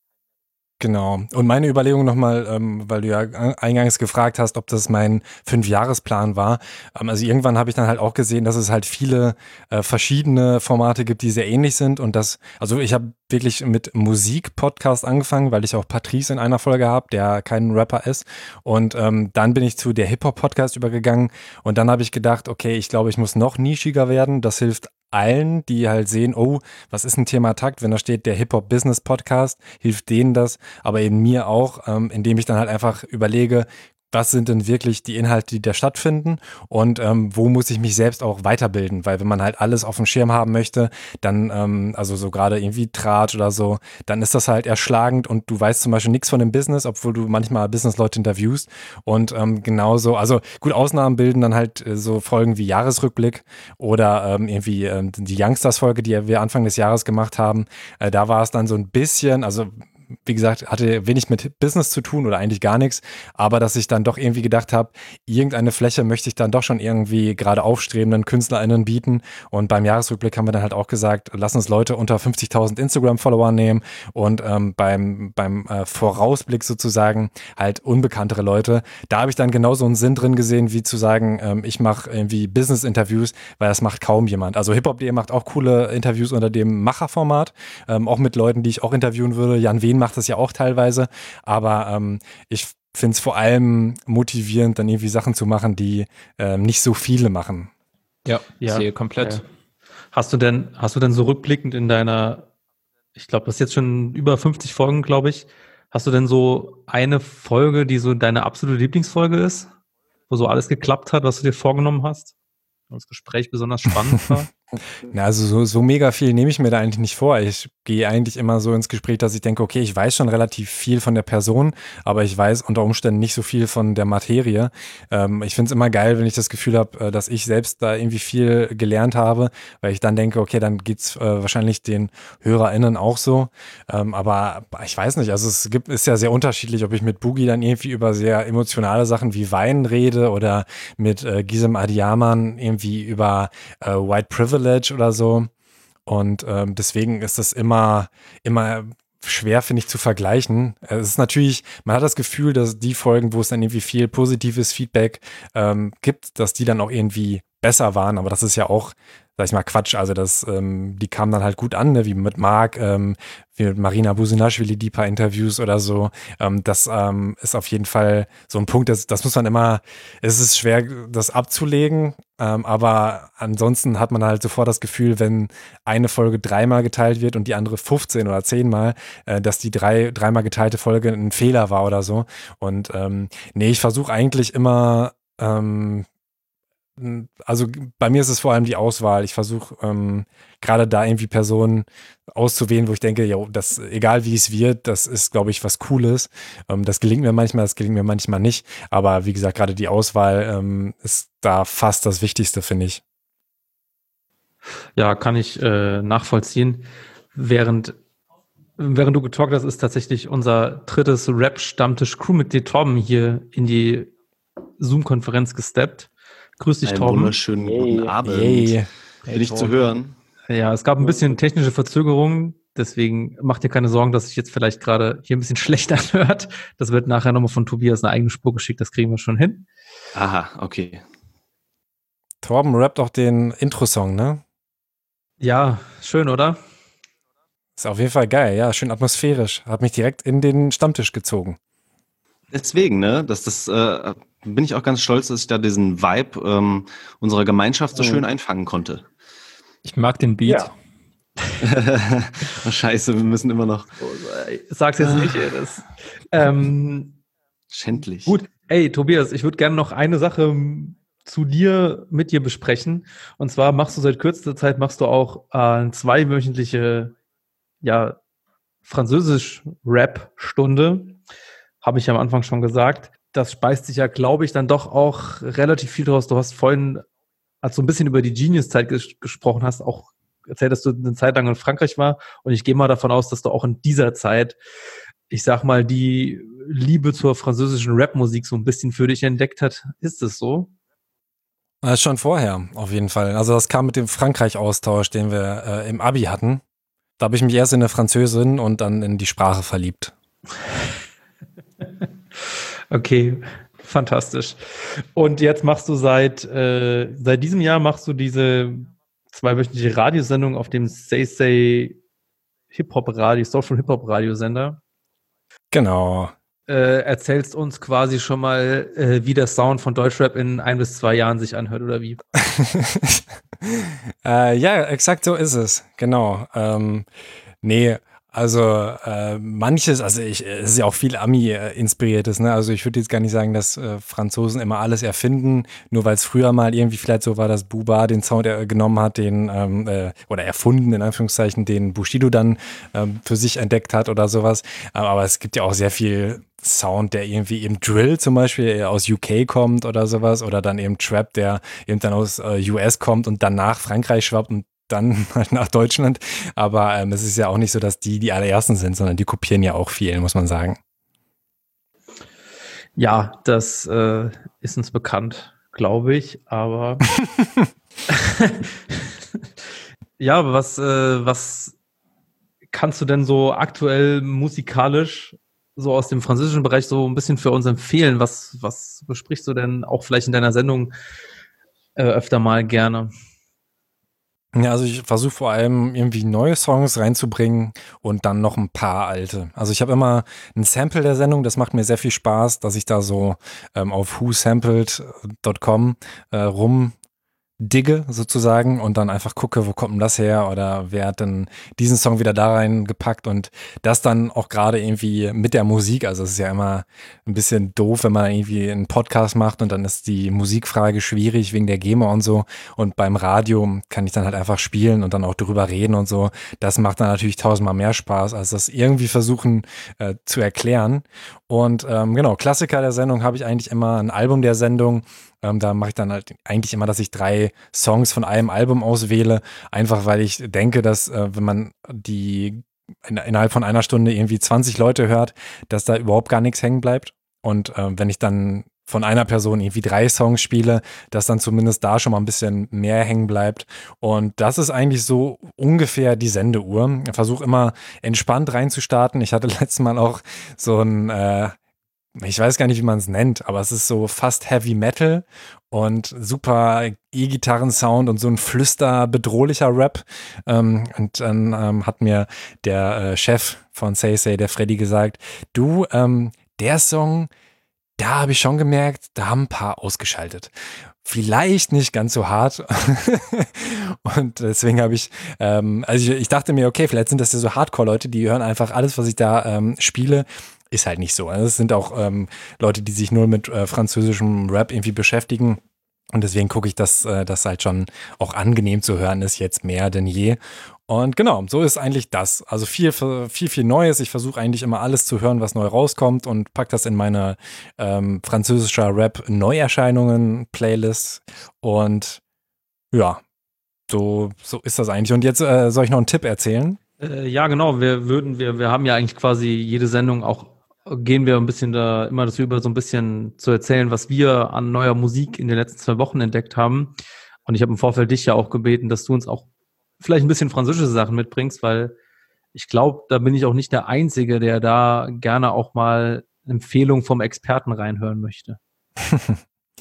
Genau. Und meine Überlegung nochmal, ähm, weil du ja eingangs gefragt hast, ob das mein Fünfjahresplan war. Ähm, also irgendwann habe ich dann halt auch gesehen, dass es halt viele äh, verschiedene Formate gibt, die sehr ähnlich sind. Und das, also ich habe wirklich mit Musik-Podcast angefangen, weil ich auch Patrice in einer Folge habe, der kein Rapper ist. Und ähm, dann bin ich zu der Hip-Hop-Podcast übergegangen. Und dann habe ich gedacht, okay, ich glaube, ich muss noch nischiger werden. Das hilft allen, die halt sehen, oh, was ist ein Thema Takt, wenn da steht der Hip-Hop-Business-Podcast, hilft denen das, aber eben mir auch, ähm, indem ich dann halt einfach überlege, was sind denn wirklich die Inhalte, die da stattfinden, und ähm, wo muss ich mich selbst auch weiterbilden, weil wenn man halt alles auf dem Schirm haben möchte, dann, ähm, also so gerade irgendwie Tratsch oder so, dann ist das halt erschlagend, und du weißt zum Beispiel nichts von dem Business, obwohl du manchmal Business-Leute interviewst, und ähm, genauso, also gut, Ausnahmen bilden dann halt äh, so Folgen wie Jahresrückblick oder ähm, irgendwie ähm, die Youngsters-Folge, die wir Anfang des Jahres gemacht haben, äh, da war es dann so ein bisschen, also wie gesagt, hatte wenig mit Business zu tun oder eigentlich gar nichts, aber dass ich dann doch irgendwie gedacht habe, irgendeine Fläche möchte ich dann doch schon irgendwie gerade aufstrebenden KünstlerInnen bieten, und beim Jahresrückblick haben wir dann halt auch gesagt, lass uns Leute unter fünfzigtausend Instagram-Follower nehmen, und ähm, beim, beim äh, Vorausblick sozusagen halt unbekanntere Leute. Da habe ich dann genauso einen Sinn drin gesehen, wie zu sagen, ähm, ich mache irgendwie Business-Interviews, weil das macht kaum jemand. Also Hip-Hop punkt de macht auch coole Interviews unter dem Macher-Format, ähm, auch mit Leuten, die ich auch interviewen würde. Jan Wehn macht das ja auch teilweise, aber ähm, ich finde es vor allem motivierend, dann irgendwie Sachen zu machen, die ähm, nicht so viele machen. Ja, ich Ja, sehe komplett. ja. Hast du denn, hast du denn so rückblickend in deiner, ich glaube, das ist jetzt schon über fünfzig Folgen, glaube ich, hast du denn so eine Folge, die so deine absolute Lieblingsfolge ist, wo so alles geklappt hat, was du dir vorgenommen hast? Wo das Gespräch besonders spannend war? Na, also so, so mega viel nehme ich mir da eigentlich nicht vor. Ich gehe eigentlich immer so ins Gespräch, dass ich denke, okay, ich weiß schon relativ viel von der Person, aber ich weiß unter Umständen nicht so viel von der Materie. Ähm, ich finde es immer geil, wenn ich das Gefühl habe, dass ich selbst da irgendwie viel gelernt habe, weil ich dann denke, okay, dann geht's äh, wahrscheinlich den HörerInnen auch so. Ähm, aber ich weiß nicht, also es gibt, ist ja sehr unterschiedlich, ob ich mit Boogie dann irgendwie über sehr emotionale Sachen wie Wein rede oder mit äh, Gizem Adiyaman irgendwie über äh, White Privilege oder so. Und ähm, deswegen ist das immer, immer schwer, finde ich, zu vergleichen. Es ist natürlich, man hat das Gefühl, dass die Folgen, wo es dann irgendwie viel positives Feedback ähm, gibt, dass die dann auch irgendwie besser waren, aber das ist ja auch, sag ich mal, Quatsch. Also das, ähm, die kamen dann halt gut an, ne? Wie mit Marc, ähm, wie mit Marina Businashvili, die paar Interviews oder so. Ähm, das ähm, ist auf jeden Fall so ein Punkt, das, das muss man immer, es ist schwer, das abzulegen, ähm, aber ansonsten hat man halt sofort das Gefühl, wenn eine Folge dreimal geteilt wird und die andere fünfzehn oder zehnmal, äh, dass die drei, dreimal geteilte Folge ein Fehler war oder so. Und ähm, nee, ich versuche eigentlich immer, ähm, also bei mir ist es vor allem die Auswahl. Ich versuche ähm, gerade da irgendwie Personen auszuwählen, wo ich denke, jo, das, egal wie es wird, das ist, glaube ich, was Cooles. Ähm, das gelingt mir manchmal, das gelingt mir manchmal nicht. Aber wie gesagt, gerade die Auswahl ähm, ist da fast das Wichtigste, finde ich. Ja, kann ich äh, nachvollziehen. Während, während du getalkt hast, ist tatsächlich unser drittes Rap-Stammtisch-Crewmitglied Torben hier in die Zoom-Konferenz gesteppt. Grüß dich, Einen Torben. wunderschönen guten Yay. Abend. Yay. Bin ich zu hören? Ja, es gab ein bisschen technische Verzögerungen, deswegen macht dir keine Sorgen, dass sich jetzt vielleicht gerade hier ein bisschen schlecht anhört. Das wird nachher nochmal von Tobias eine eigene Spur geschickt, das kriegen wir schon hin. Aha, okay. Torben rappt auch den Intro-Song, ne? Ja, schön, oder? Ist auf jeden Fall geil, ja, schön atmosphärisch. Hat mich direkt in den Stammtisch gezogen. Deswegen, ne, dass das äh, bin ich auch ganz stolz, dass ich da diesen Vibe ähm, unserer Gemeinschaft so Mhm. schön einfangen konnte. Ich mag den Beat. Ja. Oh, scheiße, wir müssen immer noch Sag's jetzt nicht, ey, das. Ähm, schändlich. gut, ey, Tobias, ich würde gerne noch eine Sache m, zu dir, mit dir besprechen. Und zwar machst du seit kürzester Zeit, machst du auch äh, zweiwöchentliche, ja, Französisch-Rap-Stunde. Habe ich ja am Anfang schon gesagt. Das speist sich ja, glaube ich, dann doch auch relativ viel draus. Du hast vorhin, als du ein bisschen über die Genius-Zeit ges gesprochen hast, auch erzählt, dass du eine Zeit lang in Frankreich war. Und ich gehe mal davon aus, dass du auch in dieser Zeit, ich sag mal, die Liebe zur französischen Rap-Musik so ein bisschen für dich entdeckt hat. Ist es so? Äh, schon vorher, auf jeden Fall. Also das kam mit dem Frankreich-Austausch, den wir äh, im Abi hatten. Da habe ich mich erst in eine Französin und dann in die Sprache verliebt. Okay, fantastisch. Und jetzt machst du seit, äh, seit diesem Jahr machst du diese zweiwöchentliche Radiosendung auf dem Say Say Hip-Hop-Radio, Social Hip-Hop-Radiosender. Genau. Äh, erzählst uns quasi schon mal, äh, wie der Sound von Deutschrap in ein bis zwei Jahren sich anhört, oder wie? äh, ja, exakt so ist es. Genau. Ähm, nee, also äh, manches, also ich, es ist ja auch viel Ami-inspiriertes, ne? Also ich würde jetzt gar nicht sagen, dass äh, Franzosen immer alles erfinden, nur weil es früher mal irgendwie vielleicht so war, dass Booba den Sound er, genommen hat, den ähm, äh, oder erfunden, in Anführungszeichen, den Bushido dann ähm, für sich entdeckt hat oder sowas. Aber, aber es gibt ja auch sehr viel Sound, der irgendwie eben Drill zum Beispiel aus U K kommt oder sowas, oder dann eben Trap, der eben dann aus äh, U S kommt und dann nach Frankreich schwappt und dann halt nach Deutschland. Aber ähm, es ist ja auch nicht so, dass die die allerersten sind, sondern die kopieren ja auch viel, muss man sagen. Ja, das äh, ist uns bekannt, glaube ich, aber ja, aber was, äh, was kannst du denn so aktuell musikalisch so aus dem französischen Bereich so ein bisschen für uns empfehlen? Was, was besprichst du denn auch vielleicht in deiner Sendung äh, öfter mal gerne? Ja, also ich versuche vor allem irgendwie neue Songs reinzubringen und dann noch ein paar alte. Also ich habe immer ein Sample der Sendung, das macht mir sehr viel Spaß, dass ich da so ähm, auf who sampled dot com äh, rum digge sozusagen und dann einfach gucke, wo kommt denn das her oder wer hat denn diesen Song wieder da reingepackt und das dann auch gerade irgendwie mit der Musik, also es ist ja immer ein bisschen doof, wenn man irgendwie einen Podcast macht und dann ist die Musikfrage schwierig wegen der GEMA und so und beim Radio kann ich dann halt einfach spielen und dann auch drüber reden und so, das macht dann natürlich tausendmal mehr Spaß, als das irgendwie versuchen äh, zu erklären und ähm, genau, Klassiker der Sendung habe ich eigentlich immer, ein Album der Sendung. Ähm, da mache ich dann halt eigentlich immer, dass ich drei Songs von einem Album auswähle, einfach weil ich denke, dass äh, wenn man die in, innerhalb von einer Stunde irgendwie zwanzig Leute hört, dass da überhaupt gar nichts hängen bleibt. Und äh, wenn ich dann von einer Person irgendwie drei Songs spiele, dass dann zumindest da schon mal ein bisschen mehr hängen bleibt. Und das ist eigentlich so ungefähr die Sendeuhr. Ich versuche immer entspannt reinzustarten. Ich hatte letztes Mal auch so ein äh, ich weiß gar nicht, wie man es nennt, aber es ist so fast Heavy Metal und super E-Gitarren-Sound und so ein flüster-bedrohlicher Rap. Ähm, und dann ähm, hat mir der äh, Chef von Say Say, der Freddy, gesagt, du, ähm, der Song, da habe ich schon gemerkt, da haben ein paar ausgeschaltet. Vielleicht nicht ganz so hart. Und deswegen habe ich, ähm, also ich, ich dachte mir, okay, vielleicht sind das ja so Hardcore-Leute, die hören einfach alles, was ich da ähm, spiele. Ist halt nicht so. Also es sind auch ähm, Leute, die sich nur mit äh, französischem Rap irgendwie beschäftigen. Und deswegen gucke ich, dass äh, das halt schon auch angenehm zu hören ist, jetzt mehr denn je. Und genau, so ist eigentlich das. Also viel, viel, viel Neues. Ich versuche eigentlich immer alles zu hören, was neu rauskommt und pack das in meine ähm, französischer Rap-Neuerscheinungen-Playlist. Und ja, so, so ist das eigentlich. Und jetzt äh, soll ich noch einen Tipp erzählen? Äh, ja, genau. Wir würden, wir, wir haben ja eigentlich quasi jede Sendung auch, gehen wir ein bisschen da immer dazu über, so ein bisschen zu erzählen, was wir an neuer Musik in den letzten zwei Wochen entdeckt haben. Und ich habe im Vorfeld dich ja auch gebeten, dass du uns auch vielleicht ein bisschen französische Sachen mitbringst, weil ich glaube, da bin ich auch nicht der Einzige, der da gerne auch mal Empfehlungen vom Experten reinhören möchte.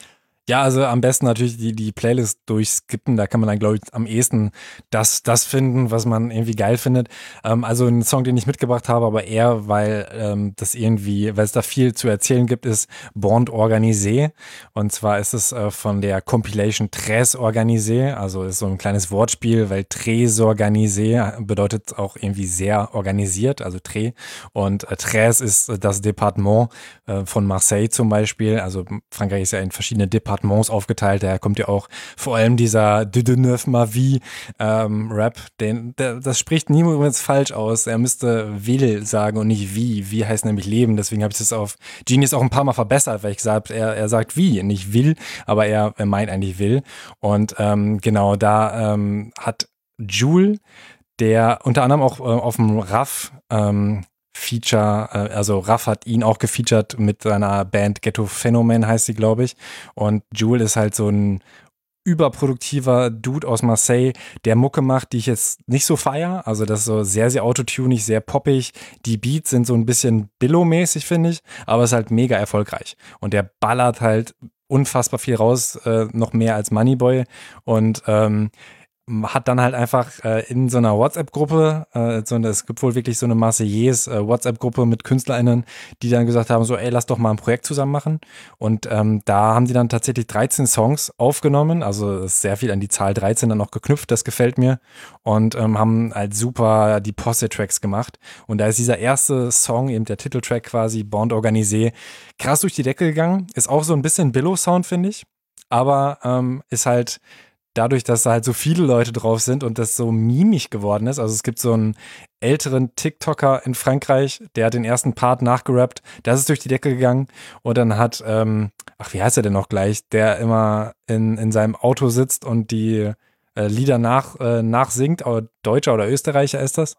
Ja, also am besten natürlich die, die Playlist durchskippen. Da kann man dann, glaube ich, am ehesten das, das finden, was man irgendwie geil findet. Ähm, also ein Song, den ich mitgebracht habe, aber eher, weil ähm, das irgendwie, weil es da viel zu erzählen gibt, ist Bond Organisé. Und zwar ist es äh, von der Compilation Tres Organisé. Also ist so ein kleines Wortspiel, weil Tres Organisé bedeutet auch irgendwie sehr organisiert, also Tres. Und äh, Tres ist äh, das Departement äh, von Marseille zum Beispiel. Also Frankreich ist ja in verschiedene Departements aufgeteilt. Daher kommt ja auch vor allem dieser De de neuf ma vie ähm, Rap. Den, der, das spricht niemand falsch aus. Er müsste will sagen und nicht wie. Wie heißt nämlich Leben. Deswegen habe ich das auf Genius auch ein paar Mal verbessert, weil ich gesagt habe, er, er sagt wie, nicht will, aber er, er meint eigentlich will. Und ähm, genau da ähm, hat Jul, der unter anderem auch äh, auf dem Raff ähm, Feature, äh, also Raff hat ihn auch gefeatured mit seiner Band Ghetto Phänomen, heißt sie, glaube ich. Und Jul ist halt so ein überproduktiver Dude aus Marseille, der Mucke macht, die ich jetzt nicht so feier. Also das ist so sehr, sehr autotunig, sehr poppig. Die Beats sind so ein bisschen Billo-mäßig, finde ich, aber ist halt mega erfolgreich. Und der ballert halt unfassbar viel raus, äh, noch mehr als Moneyboy. Und ähm, hat dann halt einfach äh, in so einer WhatsApp-Gruppe, äh, so, es gibt wohl wirklich so eine Marseillaise äh, WhatsApp-Gruppe mit KünstlerInnen, die dann gesagt haben, so ey, lass doch mal ein Projekt zusammen machen. Und ähm, da haben die dann tatsächlich dreizehn Songs aufgenommen, also ist sehr viel an die Zahl dreizehn dann noch geknüpft, das gefällt mir. Und ähm, haben halt super die Posse-Tracks gemacht. Und da ist dieser erste Song, eben der Titeltrack quasi, Bond Organisé, krass durch die Decke gegangen. Ist auch so ein bisschen Billo-Sound, finde ich. Aber ähm, ist halt dadurch, dass da halt so viele Leute drauf sind und das so mimisch geworden ist. Also es gibt so einen älteren TikToker in Frankreich, der hat den ersten Part nachgerappt. Das ist durch die Decke gegangen. Und dann hat, ähm, ach, wie heißt er denn noch gleich, der immer in, in seinem Auto sitzt und die äh, Lieder nach, äh, nachsingt. Deutscher oder Österreicher ist das?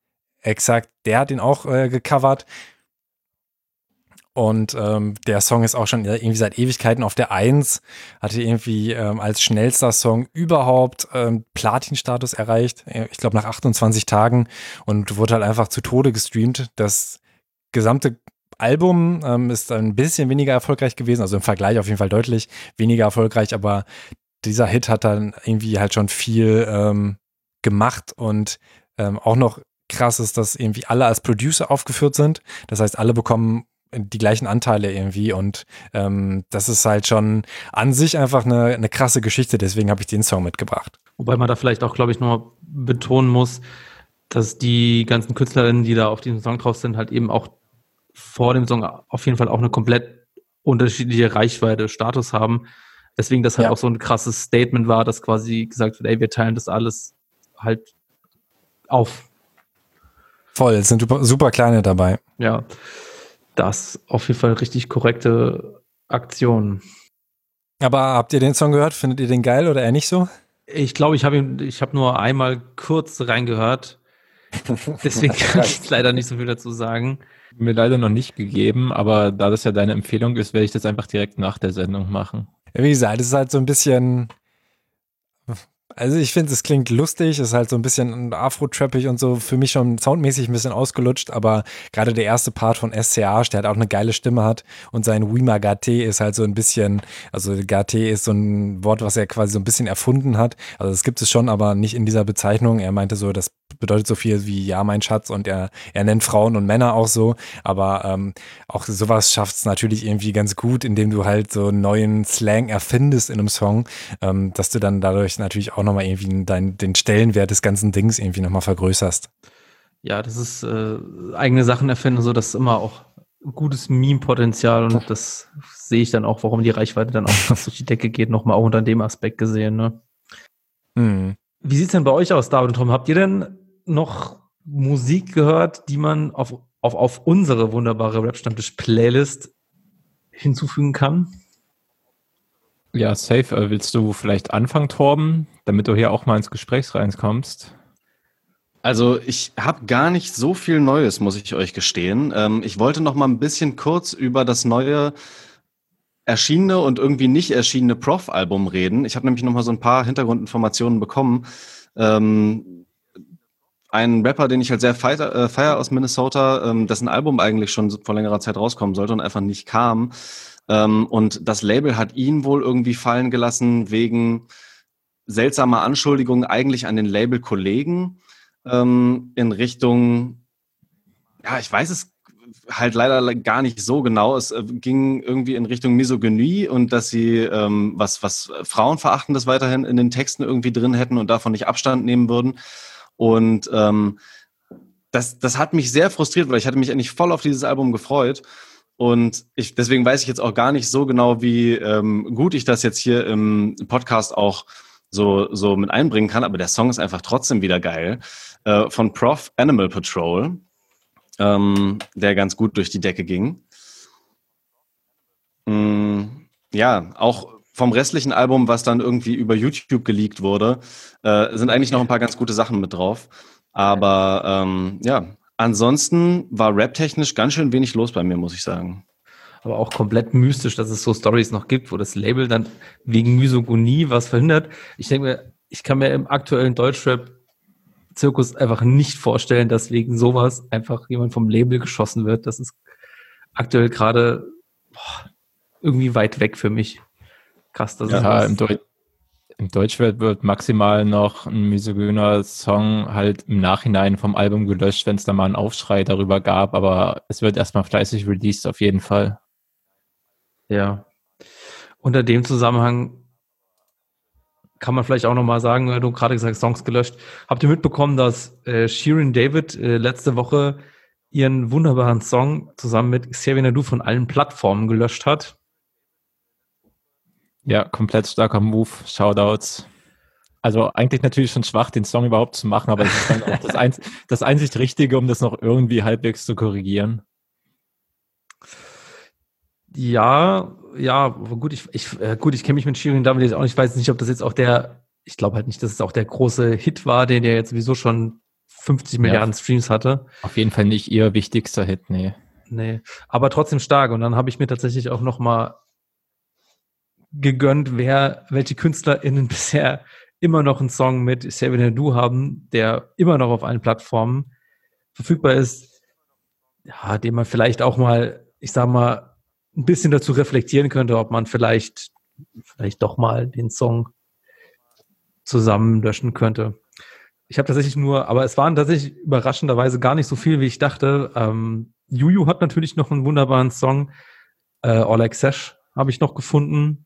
Exakt, der hat ihn auch äh, gecovert. Und ähm, der Song ist auch schon irgendwie seit Ewigkeiten auf der Eins, hatte irgendwie ähm, als schnellster Song überhaupt ähm, Platin-Status erreicht, ich glaube nach achtundzwanzig Tagen, und wurde halt einfach zu Tode gestreamt. Das gesamte Album ähm, ist ein bisschen weniger erfolgreich gewesen, also im Vergleich auf jeden Fall deutlich weniger erfolgreich, aber dieser Hit hat dann irgendwie halt schon viel ähm, gemacht. Und ähm, auch noch krass ist, dass irgendwie alle als Producer aufgeführt sind. Das heißt, alle bekommen die gleichen Anteile irgendwie, und ähm, das ist halt schon an sich einfach eine, eine krasse Geschichte, deswegen habe ich den Song mitgebracht. Wobei man da vielleicht auch, glaube ich, nochmal betonen muss, dass die ganzen Künstlerinnen, die da auf diesem Song drauf sind, halt eben auch vor dem Song auf jeden Fall auch eine komplett unterschiedliche Reichweite, Status haben, weswegen das halt Ja. auch so ein krasses Statement war, dass quasi gesagt wird, ey, wir teilen das alles halt auf. Voll, es sind super, super kleine dabei. Ja. Das auf jeden Fall richtig korrekte Aktion. Aber habt ihr den Song gehört? Findet ihr den geil oder eher nicht so? Ich glaube, ich habe ihn, ich habe nur einmal kurz reingehört. Deswegen kann ich leider nicht so viel dazu sagen. Mir leider noch nicht gegeben, aber da das ja deine Empfehlung ist, werde ich das einfach direkt nach der Sendung machen. Ja, wie gesagt, es ist halt so ein bisschen, also ich finde, es klingt lustig, es ist halt so ein bisschen afro-trappig und so, für mich schon soundmäßig ein bisschen ausgelutscht, aber gerade der erste Part von S C H, der halt auch eine geile Stimme hat, und sein Wima Gate ist halt so ein bisschen, also Gate ist so ein Wort, was er quasi so ein bisschen erfunden hat, also das gibt es schon, aber nicht in dieser Bezeichnung. Er meinte so, das bedeutet so viel wie ja, mein Schatz, und er, er nennt Frauen und Männer auch so, aber ähm, auch sowas schafft es natürlich irgendwie ganz gut, indem du halt so einen neuen Slang erfindest in einem Song, ähm, dass du dann dadurch natürlich auch nochmal irgendwie dein, den Stellenwert des ganzen Dings irgendwie nochmal vergrößerst. Ja, das ist äh, eigene Sachen erfinden, so, das ist immer auch gutes Meme-Potenzial, und das sehe ich dann auch, warum die Reichweite dann auch krass durch die Decke geht, nochmal auch unter dem Aspekt gesehen, ne? Mhm. Wie sieht's denn bei euch aus, David und Tom? Habt ihr denn noch Musik gehört, die man auf, auf, auf unsere wunderbare Rap-Stammtisch-Playlist hinzufügen kann? Ja, safe. Äh, Willst du vielleicht anfangen, Torben, damit du hier auch mal ins Gespräch reinkommst? Also ich habe gar nicht so viel Neues, muss ich euch gestehen. Ähm, ich wollte noch mal ein bisschen kurz über das neue erschienene und irgendwie nicht erschienene Prof-Album reden. Ich habe nämlich noch mal so ein paar Hintergrundinformationen bekommen. Ähm, ein Rapper, den ich halt sehr feier, äh, feier aus Minnesota, ähm, dessen Album eigentlich schon vor längerer Zeit rauskommen sollte und einfach nicht kam, Ähm, und das Label hat ihn wohl irgendwie fallen gelassen wegen seltsamer Anschuldigungen eigentlich an den Label-Kollegen ähm, in Richtung, ja, ich weiß es halt leider gar nicht so genau. Es äh, ging irgendwie in Richtung Misogynie und dass sie ähm, was, was Frauenverachtendes weiterhin in den Texten irgendwie drin hätten und davon nicht Abstand nehmen würden. Und ähm, das, das hat mich sehr frustriert, weil ich hatte mich eigentlich voll auf dieses Album gefreut. Und ich, deswegen weiß ich jetzt auch gar nicht so genau, wie ähm, gut ich das jetzt hier im Podcast auch so, so mit einbringen kann. Aber der Song ist einfach trotzdem wieder geil. Äh, von Prof Animal Patrol, ähm, der ganz gut durch die Decke ging. Mm, ja, auch vom restlichen Album, was dann irgendwie über YouTube geleakt wurde, äh, sind eigentlich noch ein paar ganz gute Sachen mit drauf. Aber ähm, ja, ansonsten war rap-technisch ganz schön wenig los bei mir, muss ich sagen. Aber auch komplett mystisch, dass es so Storys noch gibt, wo das Label dann wegen Misogynie was verhindert. Ich denke mir, ich kann mir im aktuellen Deutschrap-Zirkus einfach nicht vorstellen, dass wegen sowas einfach jemand vom Label geschossen wird. Das ist aktuell gerade boah, irgendwie weit weg für mich. Krass, das Ja, ist im, Deu im Deutschrap wird maximal noch ein misogyner Song halt im Nachhinein vom Album gelöscht, wenn es da mal einen Aufschrei darüber gab, aber es wird erstmal fleißig released auf jeden Fall. Ja. Unter dem Zusammenhang kann man vielleicht auch nochmal sagen, du hast gerade gesagt, Songs gelöscht. Habt ihr mitbekommen, dass äh, Shirin David äh, letzte Woche ihren wunderbaren Song zusammen mit Xavier Naidoo von allen Plattformen gelöscht hat? Ja, komplett starker Move. Shoutouts. Also eigentlich natürlich schon schwach, den Song überhaupt zu machen, aber es ist dann auch das, ein, das einzig Richtige, um das noch irgendwie halbwegs zu korrigieren. Ja, ja, aber gut, ich, ich, äh, gut, ich kenne mich mit Shirin David jetzt auch nicht, ich weiß nicht, ob das jetzt auch der, ich glaube halt nicht, dass es auch der große Hit war, den der jetzt sowieso schon fünfzig Milliarden Streams hatte. Auf jeden Fall nicht ihr wichtigster Hit, nee. Nee, aber trotzdem stark. Und dann habe ich mir tatsächlich auch noch mal gegönnt, wer, welche KünstlerInnen bisher immer noch einen Song mit Xavier Naidoo haben, der immer noch auf allen Plattformen verfügbar ist, ja, den man vielleicht auch mal, ich sag mal, ein bisschen dazu reflektieren könnte, ob man vielleicht, vielleicht doch mal den Song zusammen löschen könnte. Ich habe tatsächlich nur, aber es waren tatsächlich überraschenderweise gar nicht so viel, wie ich dachte. Ähm, Juju hat natürlich noch einen wunderbaren Song, äh, All Access habe ich noch gefunden.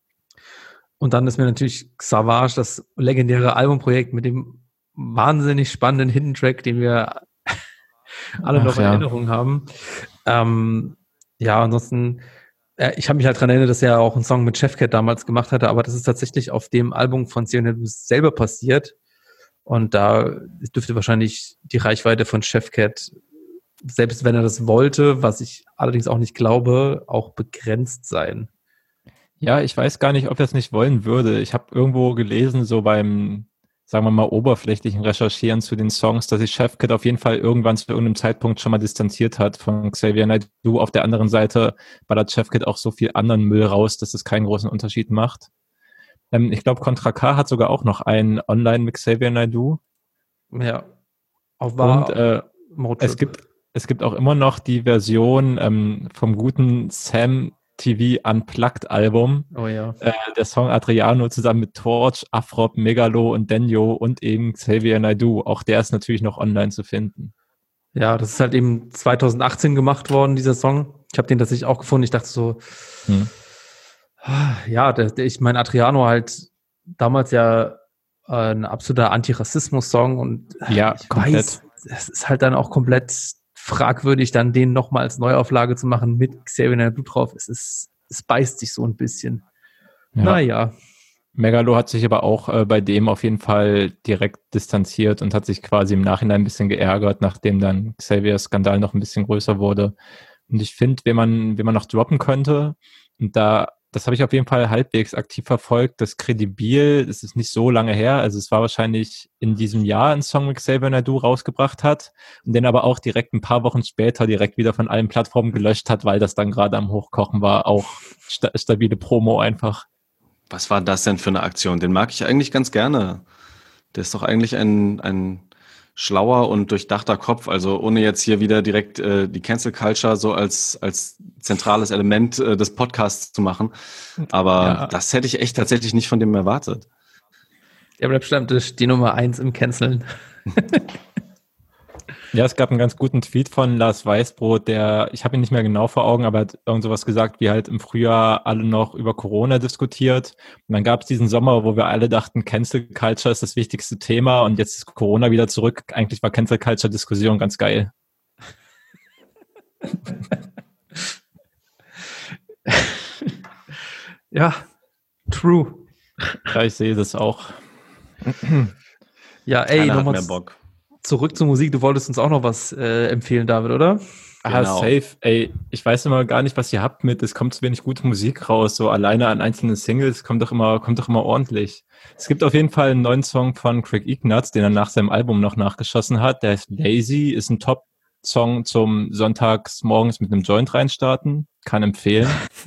Und dann ist mir natürlich Savage, das legendäre Albumprojekt mit dem wahnsinnig spannenden Hidden Track, den wir alle Ach, noch in ja. Erinnerung haben. Ähm, ja, ansonsten, äh, ich habe mich halt dran erinnert, dass er auch einen Song mit Chefcat damals gemacht hatte, aber das ist tatsächlich auf dem Album von Xavier Naidoo selber passiert. Und da dürfte wahrscheinlich die Reichweite von Chefcat, selbst wenn er das wollte, was ich allerdings auch nicht glaube, auch begrenzt sein. Ja, ich weiß gar nicht, ob er es nicht wollen würde. Ich habe irgendwo gelesen, so beim, sagen wir mal, oberflächlichen Recherchieren zu den Songs, dass sich Chefcat auf jeden Fall irgendwann zu irgendeinem Zeitpunkt schon mal distanziert hat von Xavier Naidoo. Auf der anderen Seite ballert Chefcat auch so viel anderen Müll raus, dass es keinen großen Unterschied macht. Ähm, ich glaube, Contra K hat sogar auch noch einen online mit Xavier Naidoo. Ja. Auch war Und äh, es gibt es gibt auch immer noch die Version ähm, vom guten Sam T V Unplugged Album. Oh ja. Äh, der Song Adriano zusammen mit Torch, Afrop, Megalo und Denyo und eben Xavier Naidoo. Auch der ist natürlich noch online zu finden. Ja, das ist halt eben zwanzig achtzehn gemacht worden, dieser Song. Ich habe den tatsächlich auch gefunden. Ich dachte so, Hm. ja, der, der, ich meine, Adriano halt damals ja äh, ein absoluter Antirassismus-Song und Ja, ich komplett. weiß, es ist halt dann auch komplett fragwürdig, dann den nochmal als Neuauflage zu machen mit Xavier Naidoo drauf. Es ist, es beißt sich so ein bisschen. Ja. Naja. Megalo hat sich aber auch äh, bei dem auf jeden Fall direkt distanziert und hat sich quasi im Nachhinein ein bisschen geärgert, nachdem dann Xaviers Skandal noch ein bisschen größer wurde. Und ich finde, wenn man, wenn man noch droppen könnte, und da, das habe ich auf jeden Fall halbwegs aktiv verfolgt, das Credibil, das ist nicht so lange her, also es war wahrscheinlich in diesem Jahr ein Song mit Xavier Naidoo rausgebracht hat und den aber auch direkt ein paar Wochen später direkt wieder von allen Plattformen gelöscht hat, weil das dann gerade am Hochkochen war, auch sta stabile Promo einfach. Was war das denn für eine Aktion? Den mag ich eigentlich ganz gerne. Der ist doch eigentlich ein, ein schlauer und durchdachter Kopf. Also ohne jetzt hier wieder direkt äh, die Cancel Culture so als, als zentrales Element äh, des Podcasts zu machen. Aber Ja. das hätte ich echt tatsächlich nicht von dem erwartet. Der Rap-Stammtisch, die Nummer eins im Canceln. Ja, es gab einen ganz guten Tweet von Lars Weißbrot, der, ich habe ihn nicht mehr genau vor Augen, aber er hat irgend sowas gesagt, wie halt im Frühjahr alle noch über Corona diskutiert. Und dann gab es diesen Sommer, wo wir alle dachten, Cancel Culture ist das wichtigste Thema und jetzt ist Corona wieder zurück. Eigentlich war Cancel Culture Diskussion ganz geil. Ja, true. Ja, ich sehe das auch. Ja, ey, Keiner hat nochmal mehr Bock. zurück zur Musik. Du wolltest uns auch noch was äh, empfehlen, David, oder? Ah, Genau. safe. Ey, ich weiß immer gar nicht, was ihr habt mit. Es kommt zu wenig gute Musik raus. So alleine an einzelnen Singles kommt doch immer, kommt doch immer ordentlich. Es gibt auf jeden Fall einen neuen Song von Craig Ignatz, den er nach seinem Album noch nachgeschossen hat. Der heißt Lazy, ist ein Top-Song zum sonntags morgens mit einem Joint reinstarten. Kann empfehlen.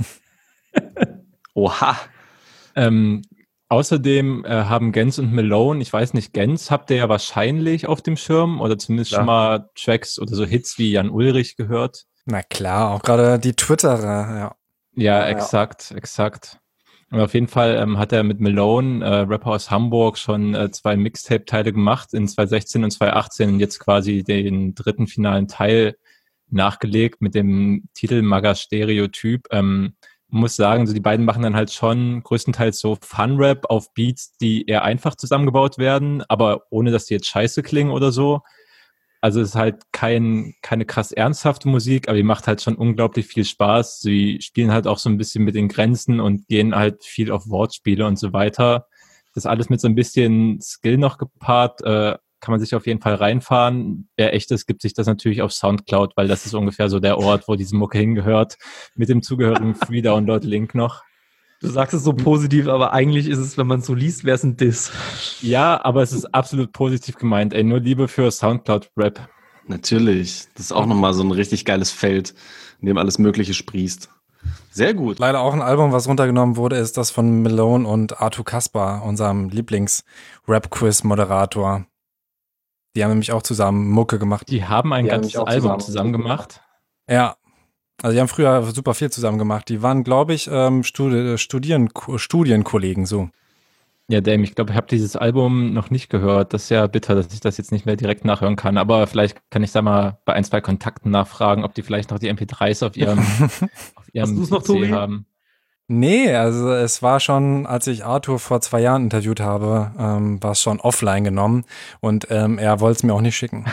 Oha. Ähm, außerdem äh, haben Gens und Malone, ich weiß nicht, Gens habt ihr ja wahrscheinlich auf dem Schirm oder zumindest Klar. schon mal Tracks oder so Hits wie Jan Ulrich gehört. Na klar, auch gerade die Twitterer, ja. Ja, Ja. exakt, exakt. Und auf jeden Fall ähm, hat er mit Malone, äh, Rapper aus Hamburg, schon äh, zwei Mixtape-Teile gemacht in zwanzig sechzehn und zwanzig achtzehn und jetzt quasi den dritten finalen Teil nachgelegt mit dem Titel Maga Stereotyp. Ähm, muss sagen, so die beiden machen dann halt schon größtenteils so Fun-Rap auf Beats, die eher einfach zusammengebaut werden, aber ohne, dass die jetzt scheiße klingen oder so. Also es ist halt kein, keine krass ernsthafte Musik, aber die macht halt schon unglaublich viel Spaß. Sie spielen halt auch so ein bisschen mit den Grenzen und gehen halt viel auf Wortspiele und so weiter. Das alles mit so ein bisschen Skill noch gepaart, äh, kann man sich auf jeden Fall reinfahren. Wer echt ist, gibt sich das natürlich auf Soundcloud, weil das ist ungefähr so der Ort, wo diese Mucke hingehört, mit dem zugehörigen Free-Download-Link noch. Du sagst es so positiv, aber eigentlich ist es, wenn man es so liest, wäre es ein Diss. Ja, aber es ist absolut positiv gemeint, ey, nur Liebe für Soundcloud-Rap. Natürlich. Das ist auch nochmal so ein richtig geiles Feld, in dem alles Mögliche sprießt. Sehr gut. Leider auch ein Album, was runtergenommen wurde, ist das von Malone und Arthur Kaspar, unserem Lieblings-Rap-Quiz-Moderator. Die haben nämlich auch zusammen Mucke gemacht. Die haben ein Die haben ganzes nämlich auch Album zusammen zusammen gemacht. Ja, also die haben früher super viel zusammen gemacht. Die waren, glaube ich, ähm, Studi Studien Studienkollegen so. Ja, Dame, ich glaube, ich habe dieses Album noch nicht gehört. Das ist ja bitter, dass ich das jetzt nicht mehr direkt nachhören kann. Aber vielleicht kann ich da mal bei ein, zwei Kontakten nachfragen, ob die vielleicht noch die M P drei s auf ihrem, auf ihrem Hast du's noch, P C Tobi? haben. Nee, also es war schon, als ich Arthur vor zwei Jahren interviewt habe, ähm, war es schon offline genommen und ähm, er wollte es mir auch nicht schicken.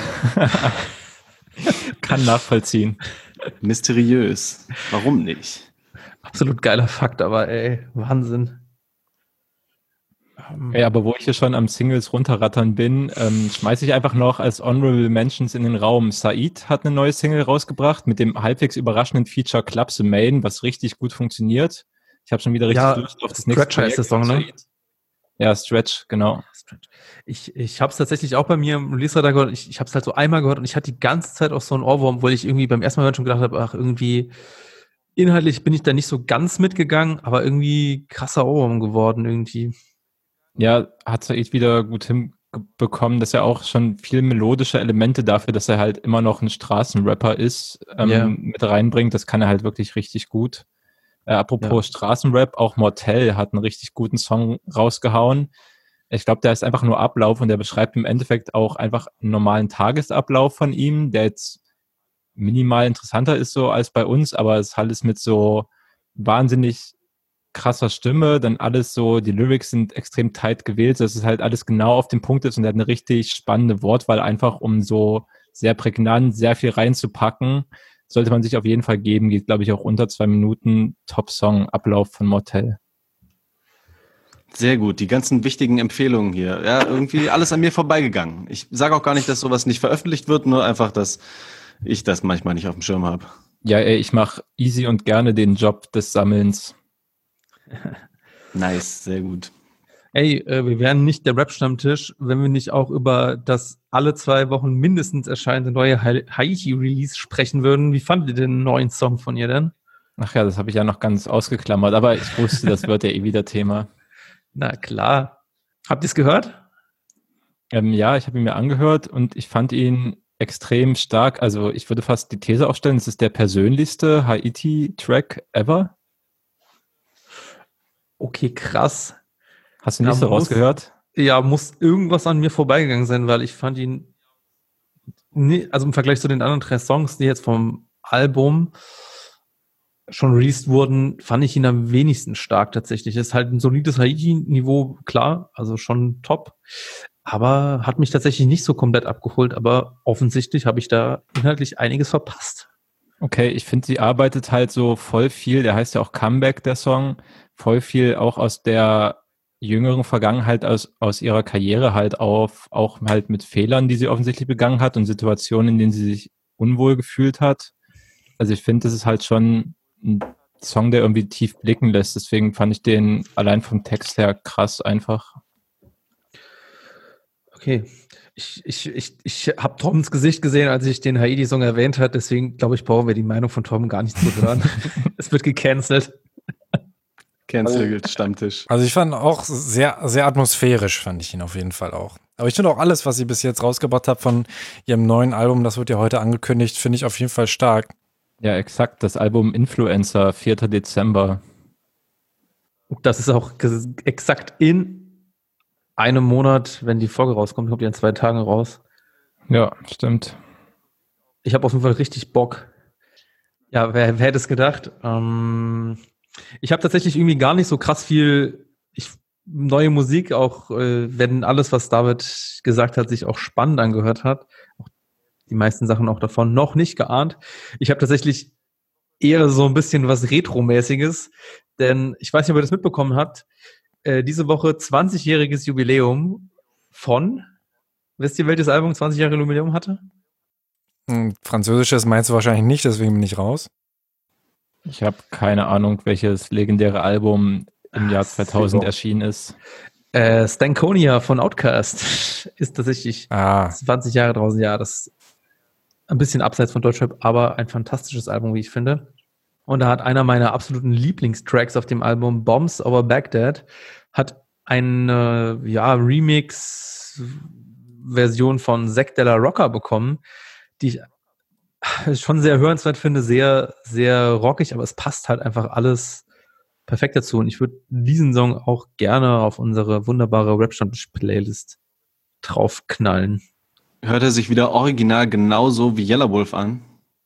Kann nachvollziehen. Mysteriös. Warum nicht? Absolut geiler Fakt, aber ey, Wahnsinn. Ähm, Ja, aber wo ich hier schon am Singles runterrattern bin, ähm, schmeiße ich einfach noch als Honorable Mentions in den Raum. Said hat eine neue Single rausgebracht mit dem halbwegs überraschenden Feature Club the Main, was richtig gut funktioniert. Ich habe schon wieder richtig Ja, Lust auf das Stretcher nächste Projekt ist der Song, von ne? Said. Ja, Stretch, genau. Ich, ich habe es tatsächlich auch bei mir im Release-Radar gehört. Ich, ich habe es halt so einmal gehört und ich hatte die ganze Zeit auch so einen Ohrwurm, weil ich irgendwie beim ersten Mal hören schon gedacht habe, ach, irgendwie inhaltlich bin ich da nicht so ganz mitgegangen, aber irgendwie krasser Ohrwurm geworden irgendwie. Ja, hat Said wieder gut hinbekommen, dass er auch schon viel melodische Elemente dafür, dass er halt immer noch ein Straßenrapper ist, ähm, Ja. mit reinbringt. Das kann er halt wirklich richtig gut. Äh, apropos Straßenrap, auch Mortel hat einen richtig guten Song rausgehauen. Ich glaube, der ist einfach nur Ablauf und der beschreibt im Endeffekt auch einfach einen normalen Tagesablauf von ihm, der jetzt minimal interessanter ist so als bei uns, aber es ist alles mit so wahnsinnig krasser Stimme, dann alles so, die Lyrics sind extrem tight gewählt, dass es halt alles genau auf dem Punkt ist und er hat eine richtig spannende Wortwahl, einfach um so sehr prägnant, sehr viel reinzupacken. Sollte man sich auf jeden Fall geben, geht, glaube ich, auch unter zwei Minuten. Top-Song, Ablauf von Mortel. Sehr gut, die ganzen wichtigen Empfehlungen hier. Ja, irgendwie alles an mir vorbeigegangen. Ich sage auch gar nicht, dass sowas nicht veröffentlicht wird, nur einfach, dass ich das manchmal nicht auf dem Schirm habe. Ja, ey, ich mache easy und gerne den Job des Sammelns. Nice, sehr gut. Ey, äh, wir wären nicht der Rap-Stammtisch, wenn wir nicht auch über das alle zwei Wochen mindestens erscheinende neue Haiti-Release sprechen würden. Wie fandet ihr den neuen Song von ihr denn? Ach ja, das habe ich ja noch ganz ausgeklammert, aber ich wusste, das wird ja eh wieder Thema. Na klar. Habt ihr es gehört? Ähm, ja, ich habe ihn mir angehört und ich fand ihn extrem stark. Also ich würde fast die These aufstellen, es ist der persönlichste Haiti-Track ever. Okay, krass. Hast du nicht so rausgehört? Ja, muss irgendwas an mir vorbeigegangen sein, weil ich fand ihn, nie, also im Vergleich zu den anderen drei Songs, die jetzt vom Album schon released wurden, fand ich ihn am wenigsten stark tatsächlich. Ist halt ein solides Haiti-Niveau, klar, also schon top, aber hat mich tatsächlich nicht so komplett abgeholt, aber offensichtlich habe ich da inhaltlich einiges verpasst. Okay, ich finde, sie arbeitet halt so voll viel, der heißt ja auch Comeback, der Song, voll viel auch aus der jüngeren Vergangenheit, aus, aus ihrer Karriere halt auf, auch halt mit Fehlern, die sie offensichtlich begangen hat und Situationen, in denen sie sich unwohl gefühlt hat. Also ich finde, das ist halt schon ein Song, der irgendwie tief blicken lässt, deswegen fand ich den allein vom Text her krass einfach. Okay, ich, ich, ich, ich habe Toms Gesicht gesehen, als ich den Haiti-Song erwähnt hat, deswegen glaube ich, brauchen wir die Meinung von Tom gar nicht zu hören. Es wird gecancelt. Cancelled Stammtisch. Also ich fand auch sehr, sehr atmosphärisch, fand ich ihn auf jeden Fall auch. Aber ich finde auch alles, was sie bis jetzt rausgebracht hat von ihrem neuen Album, das wird ja heute angekündigt, finde ich auf jeden Fall stark. Ja, exakt, das Album Influencer, vierter Dezember. Das ist auch ges- exakt in einem Monat, wenn die Folge rauskommt, kommt die in zwei Tagen raus. Ja, stimmt. Ich habe auf jeden Fall richtig Bock. Ja, wer, wer hätte es gedacht? Ähm, ich habe tatsächlich irgendwie gar nicht so krass viel ich, neue Musik, auch äh, wenn alles, was David gesagt hat, sich auch spannend angehört hat. Auch die meisten Sachen auch davon noch nicht geahnt. Ich habe tatsächlich eher so ein bisschen was Retro-mäßiges, denn ich weiß nicht, ob ihr das mitbekommen habt, äh, diese Woche zwanzigjähriges Jubiläum von, wisst ihr, welches Album zwanzig Jahre Jubiläum hatte? Hm, Französisches meinst du wahrscheinlich nicht, deswegen bin ich raus. Ich habe keine Ahnung, welches legendäre Album im Jahr zweitausend erschienen ist. Äh, Stankonia von Outkast ist tatsächlich Ah, zwanzig Jahre draußen. Ja, das ist ein bisschen abseits von Deutschrap, aber ein fantastisches Album, wie ich finde. Und da hat einer meiner absoluten Lieblingstracks auf dem Album, Bombs Over Baghdad, hat eine ja, Remix-Version von Zack de la Rocca bekommen, die ich schon sehr hörenswert finde, sehr, sehr rockig, aber es passt halt einfach alles perfekt dazu. Und ich würde diesen Song auch gerne auf unsere wunderbare Rap-Stammtisch-Playlist draufknallen. Hört er sich wieder original genauso wie Yelawolf an?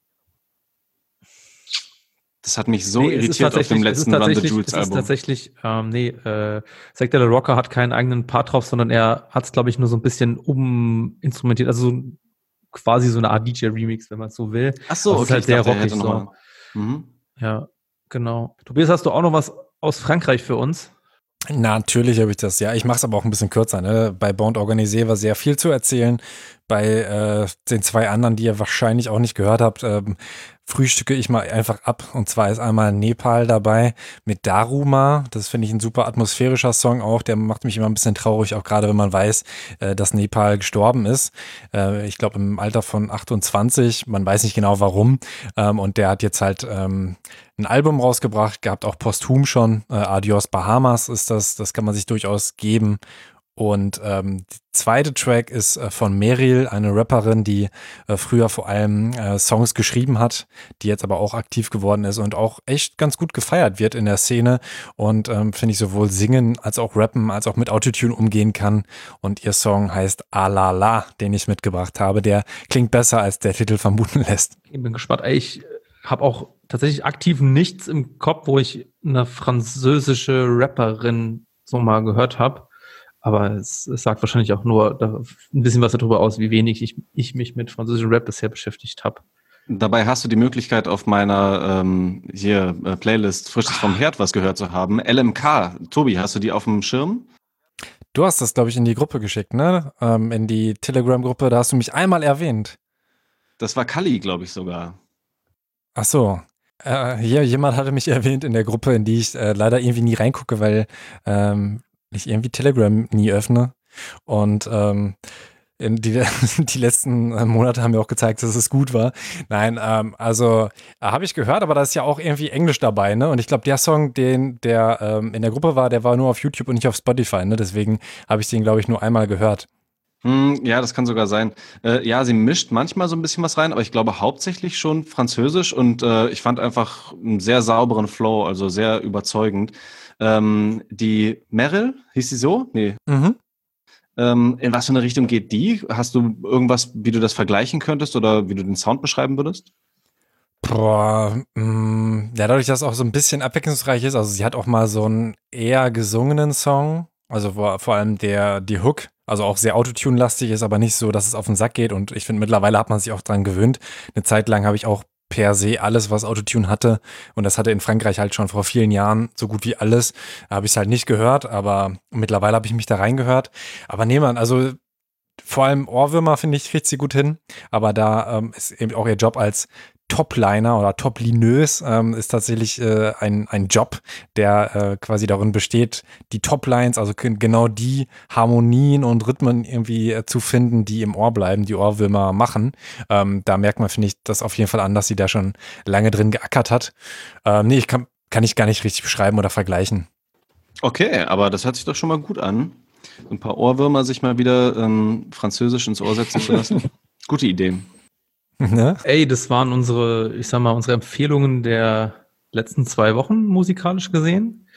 Das hat mich so Nee, es ist irritiert auf dem tatsächlich- es ist letzten Run the tatsächlich- Jewels Es ist Album. tatsächlich, ähm, nee, äh, Zack de la Rocca hat keinen eigenen Part drauf, sondern er hat es, glaube ich, nur so ein bisschen uminstrumentiert, also so, quasi so eine Art D J-Remix, wenn man es so will. Ach so, Das okay, ist halt ich sehr dachte, er rockig hätte so. noch mal. Mhm. Ja, genau. Tobias, hast du auch noch was aus Frankreich für uns? natürlich habe ich das, ja. Ich mache es aber auch ein bisschen kürzer. Ne? Bei Bond Organisé war sehr viel zu erzählen. Bei äh, den zwei anderen, die ihr wahrscheinlich auch nicht gehört habt, ähm, frühstücke ich mal einfach ab. Und zwar ist einmal Nepal dabei mit Daruma. Das finde ich ein super atmosphärischer Song auch. Der macht mich immer ein bisschen traurig, auch gerade wenn man weiß, äh, dass Nepal gestorben ist. Äh, ich glaube im Alter von achtundzwanzig. Man weiß nicht genau warum. Ähm, und der hat jetzt halt ähm, ein Album rausgebracht, gehabt auch posthum schon. Äh, Adios Bahamas ist das. Das kann man sich durchaus geben. Und ähm, der zweite Track ist äh, von Meryl, eine Rapperin, die äh, früher vor allem äh, Songs geschrieben hat, die jetzt aber auch aktiv geworden ist und auch echt ganz gut gefeiert wird in der Szene und ähm, finde ich sowohl singen als auch rappen, als auch mit Autotune umgehen kann. Und ihr Song heißt Alala, den ich mitgebracht habe. Der klingt besser, als der Titel vermuten lässt. Ich bin gespannt. Ey, Ich habe auch tatsächlich aktiv nichts im Kopf, wo ich eine französische Rapperin so mal gehört habe. Aber es, es sagt wahrscheinlich auch nur da, ein bisschen was darüber aus, wie wenig ich, ich mich mit französischem Rap bisher beschäftigt habe. Dabei hast du die Möglichkeit, auf meiner ähm, hier äh, Playlist Frisches vom Herd was gehört zu haben. L M K. Tobi, hast du die auf dem Schirm? Du hast das, glaube ich, in die Gruppe geschickt, ne? Ähm, in die Telegram-Gruppe, da hast du mich einmal erwähnt. Das war Kali, glaube ich sogar. Ach so. Äh, hier, jemand hatte mich erwähnt in der Gruppe, in die ich äh, leider irgendwie nie reingucke, weil ähm, ich irgendwie Telegram nie öffne. Und ähm, in die, die letzten Monate haben mir auch gezeigt, dass es gut war. Nein, ähm, also äh, habe ich gehört, aber da ist ja auch irgendwie Englisch dabei, ne? Und ich glaube, der Song, den der ähm, in der Gruppe war, der war nur auf YouTube und nicht auf Spotify, ne? Deswegen habe ich den, glaube ich, nur einmal gehört. Hm, ja, das kann sogar sein. Äh, ja, sie mischt manchmal so ein bisschen was rein, aber ich glaube hauptsächlich schon Französisch und äh, ich fand einfach einen sehr sauberen Flow, also sehr überzeugend. Ähm, die Meryl, hieß sie so? Nee. Mhm. Ähm, in was für eine Richtung geht die? Hast du irgendwas, wie du das vergleichen könntest oder wie du den Sound beschreiben würdest? Boah, mh, ja, dadurch, dass es auch so ein bisschen abwechslungsreich ist, also sie hat auch mal so einen eher gesungenen Song, also vor, vor allem der, die Hook, also auch sehr Autotune-lastig ist, aber nicht so, dass es auf den Sack geht und ich finde, mittlerweile hat man sich auch dran gewöhnt. Eine Zeit lang habe ich auch per se alles, was Autotune hatte und das hatte in Frankreich halt schon vor vielen Jahren so gut wie alles, habe ich es halt nicht gehört, aber mittlerweile habe ich mich da reingehört. Aber nee, man, also vor allem Ohrwürmer, finde ich, kriegt sie gut hin. Aber da ähm, ist eben auch ihr Job als Topliner oder Toplinös ähm, ist tatsächlich äh, ein, ein Job, der äh, quasi darin besteht, die Toplines, also k- genau die Harmonien und Rhythmen irgendwie äh, zu finden, die im Ohr bleiben, die Ohrwürmer machen. Ähm, da merkt man, finde ich, das auf jeden Fall an, dass sie da schon lange drin geackert hat. Ähm, nee, ich kann, kann ich gar nicht richtig beschreiben oder vergleichen. Okay, aber das hört sich doch schon mal gut an. So ein paar Ohrwürmer sich mal wieder ähm, Französisch ins Ohr setzen zu lassen. Gute Idee. Ne? Ey, das waren unsere, ich sag mal, unsere Empfehlungen der letzten zwei Wochen musikalisch gesehen.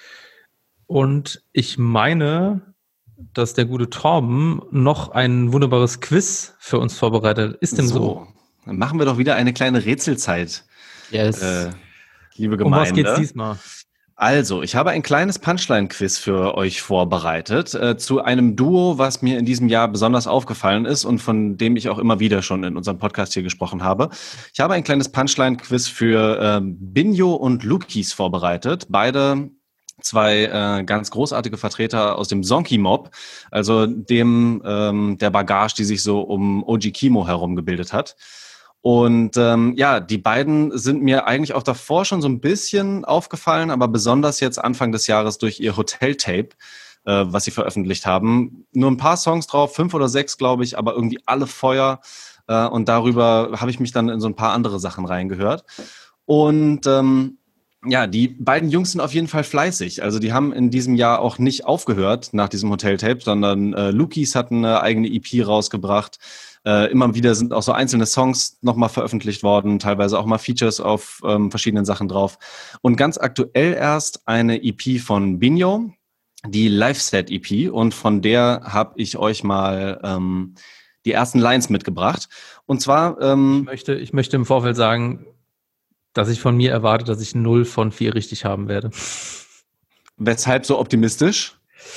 Und ich meine, dass der gute Torben noch ein wunderbares Quiz für uns vorbereitet. Ist dem so? Dann machen wir doch wieder eine kleine Rätselzeit, Yes. äh, liebe Um was Gemeinde. geht's diesmal? Also, ich habe ein kleines Punchline-Quiz für euch vorbereitet äh, zu einem Duo, was mir in diesem Jahr besonders aufgefallen ist und von dem ich auch immer wieder schon in unserem Podcast hier gesprochen habe. Ich habe ein kleines Punchline-Quiz für ähm, Binjo und Lukis vorbereitet. Beide zwei äh, ganz großartige Vertreter aus dem Zonky-Mob, also dem ähm, der Bagage, die sich so um O G Kimo herum gebildet hat. Und ähm, ja, die beiden sind mir eigentlich auch davor schon so ein bisschen aufgefallen, aber besonders jetzt Anfang des Jahres durch ihr Hotel-Tape, äh, was sie veröffentlicht haben. Nur ein paar Songs drauf, fünf oder sechs, glaube ich, aber irgendwie alle Feuer. Äh, und darüber habe ich mich dann in so ein paar andere Sachen reingehört. Und ähm, ja, die beiden Jungs sind auf jeden Fall fleißig. Also die haben in diesem Jahr auch nicht aufgehört nach diesem Hotel-Tape, sondern äh, Lukis hat eine eigene E P rausgebracht. Äh, immer wieder sind auch so einzelne Songs nochmal veröffentlicht worden, teilweise auch mal Features auf ähm, verschiedenen Sachen drauf. Und ganz aktuell erst eine E P von Binjo, die Live-Set-E P. Und von der habe ich euch mal ähm, die ersten Lines mitgebracht. Und zwar... Ähm, Ich möchte, ich möchte im Vorfeld sagen, dass ich von mir erwarte, dass ich null von vier richtig haben werde. weshalb so optimistisch?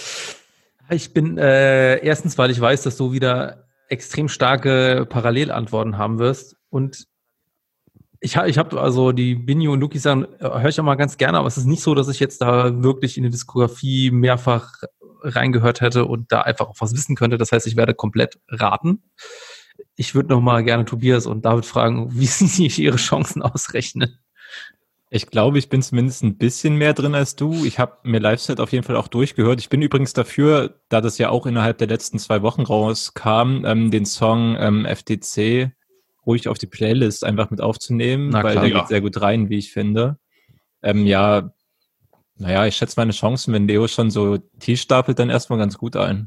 Ich bin äh, erstens, weil ich weiß, dass du wieder extrem starke Parallelantworten haben wirst. Und ich, ha, ich habe also die Binjo und Luki Sachen, äh, höre ich auch mal ganz gerne, aber es ist nicht so, dass ich jetzt da wirklich in die Diskografie mehrfach reingehört hätte und da einfach auch was wissen könnte. Das heißt, ich werde komplett raten. Ich würde noch mal gerne Tobias und David fragen, wie sie sich ihre Chancen ausrechnen. Ich glaube, ich bin zumindest ein bisschen mehr drin als du. Ich habe mir Live-Set auf jeden Fall auch durchgehört. Ich bin übrigens dafür, da das ja auch innerhalb der letzten zwei Wochen rauskam, ähm, den Song ähm, F D C ruhig auf die Playlist einfach mit aufzunehmen, Na weil klar. der Ja. geht sehr gut rein, wie ich finde. Ähm, ja, naja, ich schätze meine Chancen, wenn Leo schon so tief stapelt, dann erstmal ganz gut ein.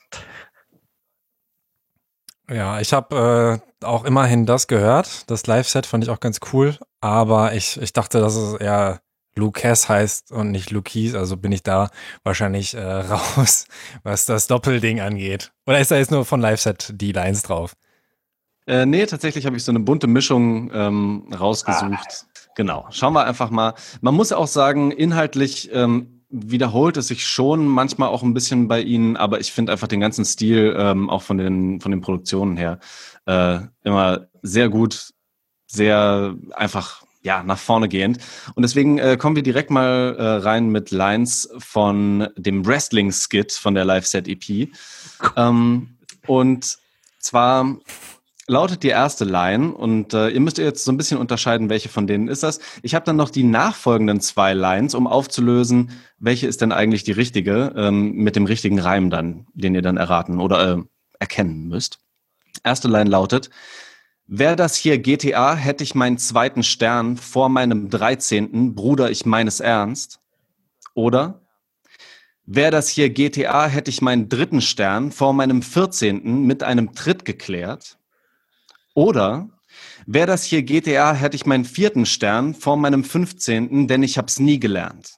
Ja, ich habe äh, auch immerhin das gehört. Das Live-Set fand ich auch ganz cool. Aber ich, ich dachte, dass es eher Lucas heißt und nicht Lukis. Also bin ich da wahrscheinlich äh, raus, was das Doppelding angeht. Oder ist da jetzt nur von Live-Set die Lines drauf? Äh, nee, tatsächlich habe ich so eine bunte Mischung ähm, rausgesucht. Genau, schauen wir einfach mal. Man muss auch sagen, inhaltlich ähm, wiederholt es sich schon manchmal auch ein bisschen bei ihnen, aber ich finde einfach den ganzen Stil ähm, auch von den, von den Produktionen her äh, immer sehr gut, sehr einfach ja nach vorne gehend. Und deswegen äh, kommen wir direkt mal äh, rein mit Lines von dem Wrestling-Skit von der Live-Set-E P. Ähm, und zwar lautet die erste Line und äh, ihr müsst jetzt so ein bisschen unterscheiden, welche von denen ist das. Ich habe dann noch die nachfolgenden zwei Lines, um aufzulösen, welche ist denn eigentlich die richtige, ähm, mit dem richtigen Reim dann, den ihr dann erraten oder äh, erkennen müsst. Erste Line lautet: Wär das hier G T A, hätte ich meinen zweiten Stern vor meinem dreizehnten Bruder, ich meines ernst. Oder: Wäre das hier G T A, hätte ich meinen dritten Stern vor meinem vierzehnten mit einem Tritt geklärt. Oder wäre das hier G T A, hätte ich meinen vierten Stern vor meinem fünfzehnten, denn ich habe es nie gelernt.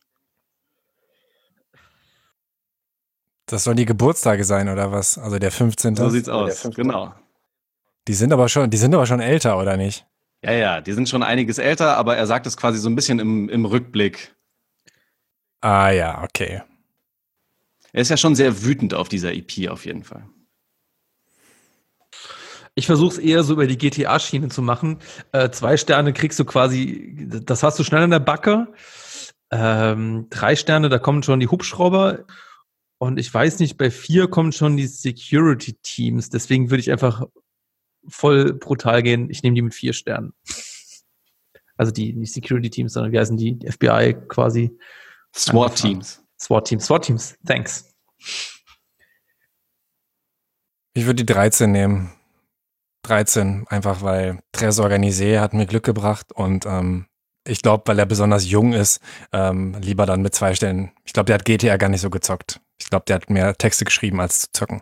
Das sollen die Geburtstage sein, oder was? Also der fünfzehnte. So sieht's aus, genau. Die sind aber schon, die sind aber schon älter, oder nicht? Ja, ja, die sind schon einiges älter, aber er sagt es quasi so ein bisschen im, im Rückblick. Ah ja, okay. Er ist ja schon sehr wütend auf dieser E P auf jeden Fall. Ich versuche es eher so über die G T A-Schiene zu machen. Äh, zwei Sterne kriegst du quasi, das hast du schnell in der Backe. Ähm, drei Sterne, da kommen schon die Hubschrauber. Und ich weiß nicht, bei vier kommen schon die Security-Teams. Deswegen würde ich einfach voll brutal gehen. Ich nehme die mit vier Sternen. Also die nicht Security-Teams, sondern wie heißen die? Die F B I quasi. SWAT-Teams. SWAT-Teams, SWAT-Teams. Thanks. Ich würde die dreizehn nehmen. dreizehn, einfach weil Très Organisé hat mir Glück gebracht und ähm, ich glaube, weil er besonders jung ist, ähm, lieber dann mit zwei Stellen. Ich glaube, der hat G T A gar nicht so gezockt. Ich glaube, der hat mehr Texte geschrieben als zu zocken.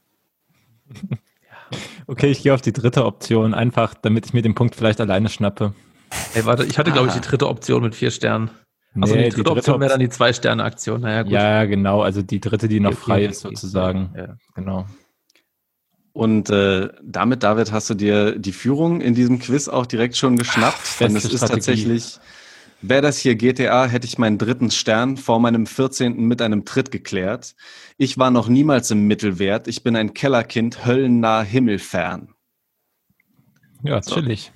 Okay, ich gehe auf die dritte Option, einfach damit ich mir den Punkt vielleicht alleine schnappe. Ey, warte, ich hatte, glaube ich, die dritte Option mit vier Sternen. Also Nee, die dritte, die dritte Option wäre Option- dann die Zwei-Sterne-Aktion. Naja, gut. Ja, genau, also die dritte, die noch Okay, frei okay, ist okay. sozusagen. Ja. Genau. Und äh, damit, David, hast du dir die Führung in diesem Quiz auch direkt schon geschnappt. Denn es beste ist Strategie. tatsächlich, wäre das hier G T A, hätte ich meinen dritten Stern vor meinem vierzehnten mit einem Tritt geklärt. Ich war noch niemals im Mittelwert. Ich bin ein Kellerkind, höllennah himmelfern. Ja, So. chillig.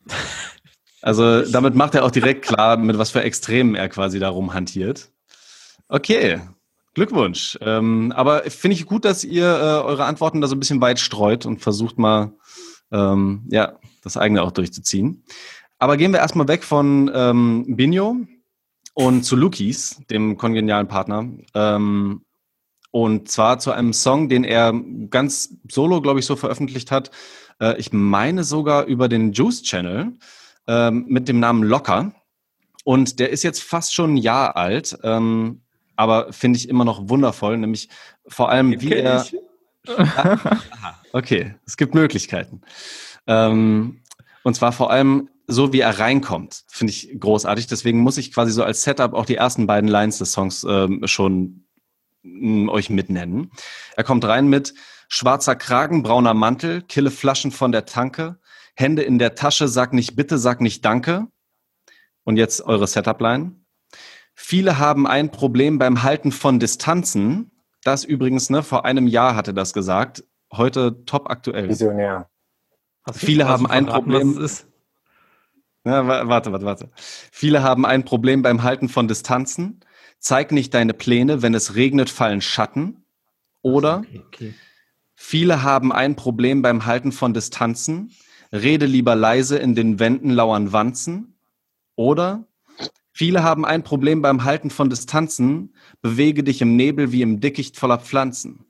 Also damit macht er auch direkt klar, mit was für Extremen er quasi darum hantiert. Okay, Glückwunsch. Ähm, aber finde ich gut, dass ihr äh, eure Antworten da so ein bisschen weit streut und versucht mal, ähm, ja, das eigene auch durchzuziehen. Aber gehen wir erstmal weg von ähm, Binho und zu Lukis, dem kongenialen Partner. Ähm, und zwar zu einem Song, den er ganz solo, glaube ich, so veröffentlicht hat. Äh, ich meine sogar über den Juice Channel ähm, mit dem Namen Locker. Und der ist jetzt fast schon ein Jahr alt, ähm, aber finde ich immer noch wundervoll, nämlich vor allem, wie Kenn er... ich. Aha, okay, es gibt Möglichkeiten. Ähm, und zwar vor allem so, wie er reinkommt, finde ich großartig. Deswegen muss ich quasi so als Setup auch die ersten beiden Lines des Songs ähm, schon mh, euch mitnennen. Er kommt rein mit schwarzer Kragen, brauner Mantel, kille Flaschen von der Tanke, Hände in der Tasche, sag nicht bitte, sag nicht danke. Und jetzt eure Setup-Line. Viele haben ein Problem beim Halten von Distanzen. Das übrigens, ne, vor einem Jahr hatte das gesagt. Heute top aktuell. Visionär. Hast du- Viele hast haben du ein verraten, Problem- was es ist? Ja, wa- warte, warte, warte. Viele haben ein Problem beim Halten von Distanzen. Zeig nicht deine Pläne, wenn es regnet, fallen Schatten. Oder Okay, okay. viele haben ein Problem beim Halten von Distanzen. Rede lieber leise, in den Wänden lauern Wanzen. Oder viele haben ein Problem beim Halten von Distanzen. Bewege dich im Nebel wie im Dickicht voller Pflanzen.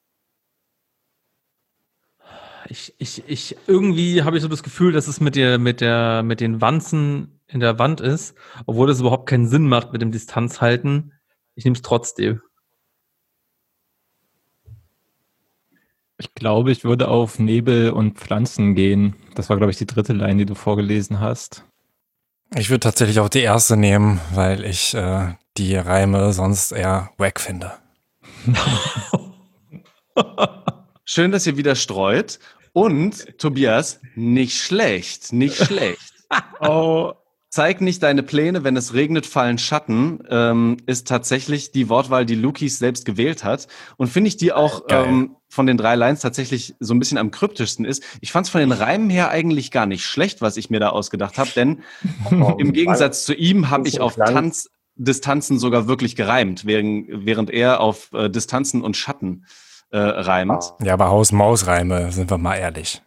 Ich, ich, ich, irgendwie habe ich so das Gefühl, dass es mit der, mit der, mit den Wanzen in der Wand ist, obwohl das überhaupt keinen Sinn macht mit dem Distanzhalten. Ich nehme es trotzdem. Ich glaube, ich würde auf Nebel und Pflanzen gehen. Das war, glaube ich, die dritte Line, die du vorgelesen hast. Ich würde tatsächlich auch die erste nehmen, weil ich äh, die Reime sonst eher wack finde. Schön, dass ihr wieder streut. Und, Tobias, nicht schlecht, nicht schlecht. Oh. Zeig nicht deine Pläne, wenn es regnet, fallen Schatten, ähm, ist tatsächlich die Wortwahl, die Lukis selbst gewählt hat. Und finde ich, die auch Geil. ähm, von den drei Lines tatsächlich so ein bisschen am kryptischsten ist. Ich fand es von den Reimen her eigentlich gar nicht schlecht, was ich mir da ausgedacht habe, denn im Gegensatz zu ihm habe ich auf Tanz, Distanzen sogar wirklich gereimt, während, während er auf äh, Distanzen und Schatten äh, reimt. Ja, aber Haus-Maus-Reime, sind wir mal ehrlich.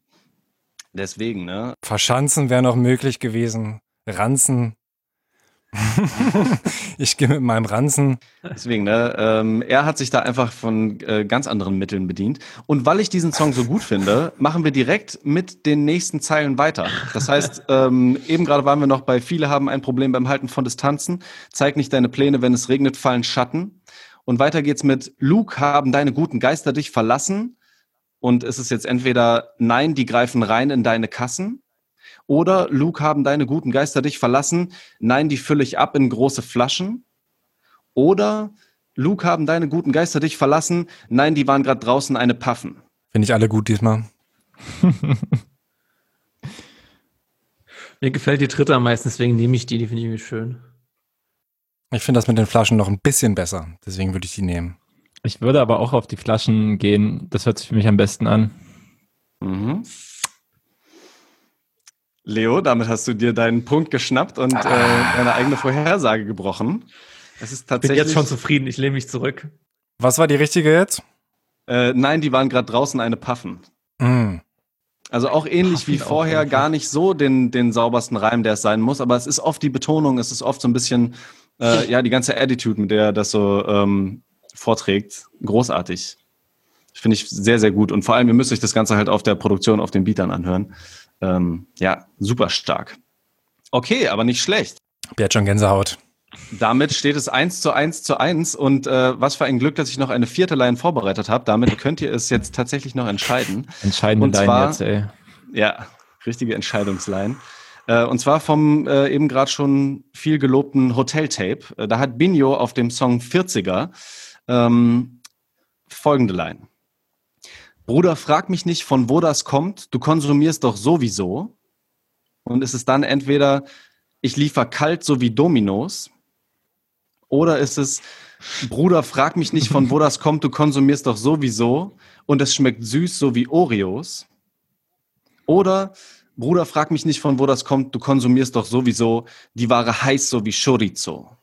Deswegen, ne? Verschanzen wäre noch möglich gewesen. Ranzen. Ich gehe mit meinem Ranzen. Deswegen, ne, ähm, er hat sich da einfach von äh, ganz anderen Mitteln bedient. Und weil ich diesen Song so gut finde, machen wir direkt mit den nächsten Zeilen weiter. Das heißt, ähm, eben gerade waren wir noch bei viele haben ein Problem beim Halten von Distanzen. Zeig nicht deine Pläne, wenn es regnet, fallen Schatten. Und weiter geht's mit Luke, haben deine guten Geister dich verlassen. Und es ist jetzt entweder nein, die greifen rein in deine Kassen. Oder Luke, haben deine guten Geister dich verlassen. Nein, die fülle ich ab in große Flaschen. Oder Luke, haben deine guten Geister dich verlassen. Nein, die waren gerade draußen eine Paffen. Finde ich alle gut diesmal. Mir gefällt die dritte am meisten, deswegen nehme ich die, die finde ich irgendwie schön. Ich finde das mit den Flaschen noch ein bisschen besser. Deswegen würde ich die nehmen. Ich würde aber auch auf die Flaschen gehen. Das hört sich für mich am besten an. Mhm. Leo, damit hast du dir deinen Punkt geschnappt und ah. äh, deine eigene Vorhersage gebrochen. Es ist tatsächlich. Ich bin jetzt schon zufrieden, ich lehne mich zurück. Was war die richtige jetzt? Äh, nein, die waren gerade draußen eine Paffen. Mm. Also auch ähnlich Paffen wie vorher, irgendwie. gar nicht so den, den saubersten Reim, der es sein muss, aber es ist oft die Betonung, es ist oft so ein bisschen, äh, ja, die ganze Attitude, mit der er das so ähm, vorträgt, großartig. Finde ich sehr, sehr gut. Und vor allem, ihr müsst euch das Ganze halt auf der Produktion, auf den Beatern anhören. Ähm, ja, super stark. Okay, aber nicht schlecht. Hab jetzt schon Gänsehaut. Damit steht es eins zu eins zu eins und äh, was für ein Glück, dass ich noch eine vierte Line vorbereitet habe. Damit könnt ihr es jetzt tatsächlich noch entscheiden. Entscheidende Und Line zwar, jetzt, ey. Ja, richtige Entscheidungsline. Äh, und zwar vom äh, eben gerade schon viel gelobten Hotel-Tape. Äh, da hat Binjo auf dem Song vierziger ähm, folgende Line. Bruder, frag mich nicht, von wo das kommt, du konsumierst doch sowieso. Und ist es dann entweder, ich liefer kalt so wie Dominos, oder ist es, Bruder, frag mich nicht, von wo das kommt, du konsumierst doch sowieso und es schmeckt süß so wie Oreos. Oder, Bruder, frag mich nicht, von wo das kommt, du konsumierst doch sowieso, die Ware heiß so wie Chorizo.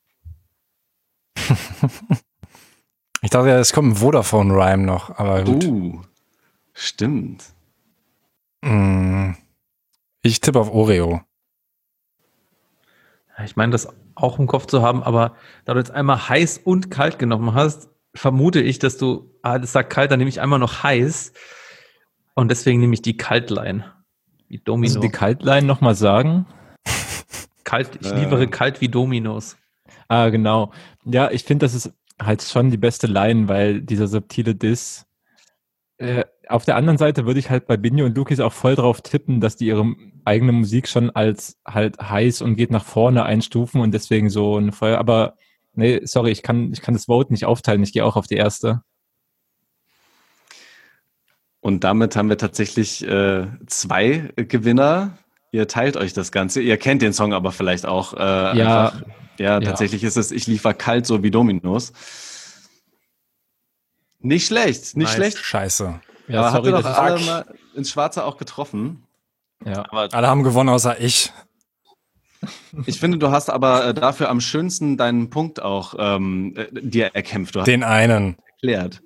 Ich dachte ja, es kommt ein Vodafone-Rhyme noch, aber gut. Uh, stimmt. Mm. Ich tippe auf Oreo. Ich meine, das auch im Kopf zu haben, aber da du jetzt einmal heiß und kalt genommen hast, vermute ich, dass du, ah, das sagt kalt, dann nehme ich einmal noch heiß und deswegen nehme ich die Kaltline. Wie Domino. Also die Kaltline nochmal sagen? Kalt, ich Äh. liefere kalt wie Dominos. Ah, genau. Ja, ich finde, das ist halt schon die beste Line, weil dieser subtile Diss. Äh, auf der anderen Seite würde ich halt bei Binjo und Lukis auch voll drauf tippen, dass die ihre eigene Musik schon als halt heiß und geht nach vorne einstufen und deswegen so ein Feuer. Aber nee, sorry, ich kann, ich kann das Vote nicht aufteilen. Ich gehe auch auf die erste. Und damit haben wir tatsächlich äh, zwei Gewinner. Ihr teilt euch das Ganze. Ihr kennt den Song aber vielleicht auch. Äh, Ja. einfach. Ja, tatsächlich ist es, ich liefer kalt so wie Dominos. Nicht schlecht, nicht Nice. schlecht. Scheiße. Ja, aber sorry, habt ihr das doch ist alle mal ins Schwarze auch getroffen. ja. Aber Alle haben gewonnen, außer ich. ich finde, du hast aber äh, dafür am schönsten deinen Punkt auch ähm, äh, dir erkämpft. Du hast Den einen. erklärt.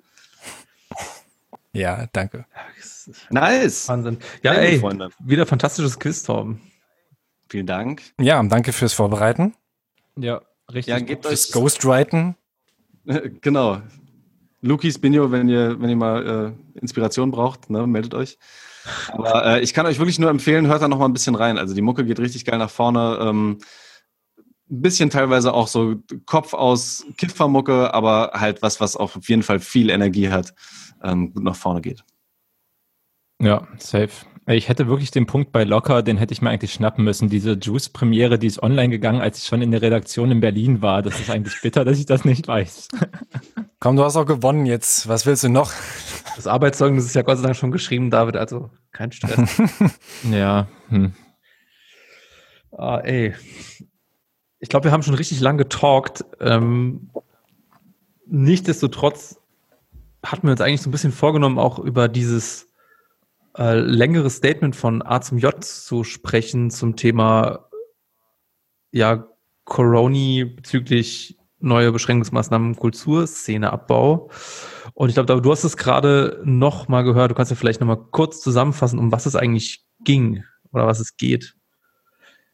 Ja, danke. Nice. Wahnsinn. Ja, Sehr gut, ey, Freunde. wieder fantastisches Quiz, Torben. Vielen Dank. Ja, danke fürs Vorbereiten. Ja, richtig. Ja, gebt Fürs euch Ghostwriten. genau. Lukis, Binjo, wenn ihr, wenn ihr mal äh, Inspiration braucht, ne, meldet euch. Aber äh, ich kann euch wirklich nur empfehlen, hört da noch mal ein bisschen rein. Also die Mucke geht richtig geil nach vorne. Ähm, ein bisschen teilweise auch so Kopf aus Kiffermucke, aber halt was, was auf jeden Fall viel Energie hat, ähm, gut nach vorne geht. Ja, safe. Ich hätte wirklich den Punkt bei Locker, den hätte ich mir eigentlich schnappen müssen. Diese Juice-Premiere, die ist online gegangen, als ich schon in der Redaktion in Berlin war. Das ist eigentlich bitter, dass ich das nicht weiß. Komm, du hast auch gewonnen jetzt. Was willst du noch? Das Arbeitszeugnis ist ja Gott sei Dank schon geschrieben, David, also kein Stress. Ja, hm. Ah, ey. Ich glaube, wir haben schon richtig lang getalkt. Ähm, nichtsdestotrotz hatten wir uns eigentlich so ein bisschen vorgenommen, auch über dieses äh, längere Statement von A zum J zu sprechen zum Thema ja, Corona bezüglich neue Beschränkungsmaßnahmen, Kulturszeneabbau. Und ich glaube, du hast es gerade noch mal gehört. Du kannst ja vielleicht noch mal kurz zusammenfassen, um was es eigentlich ging oder was es geht.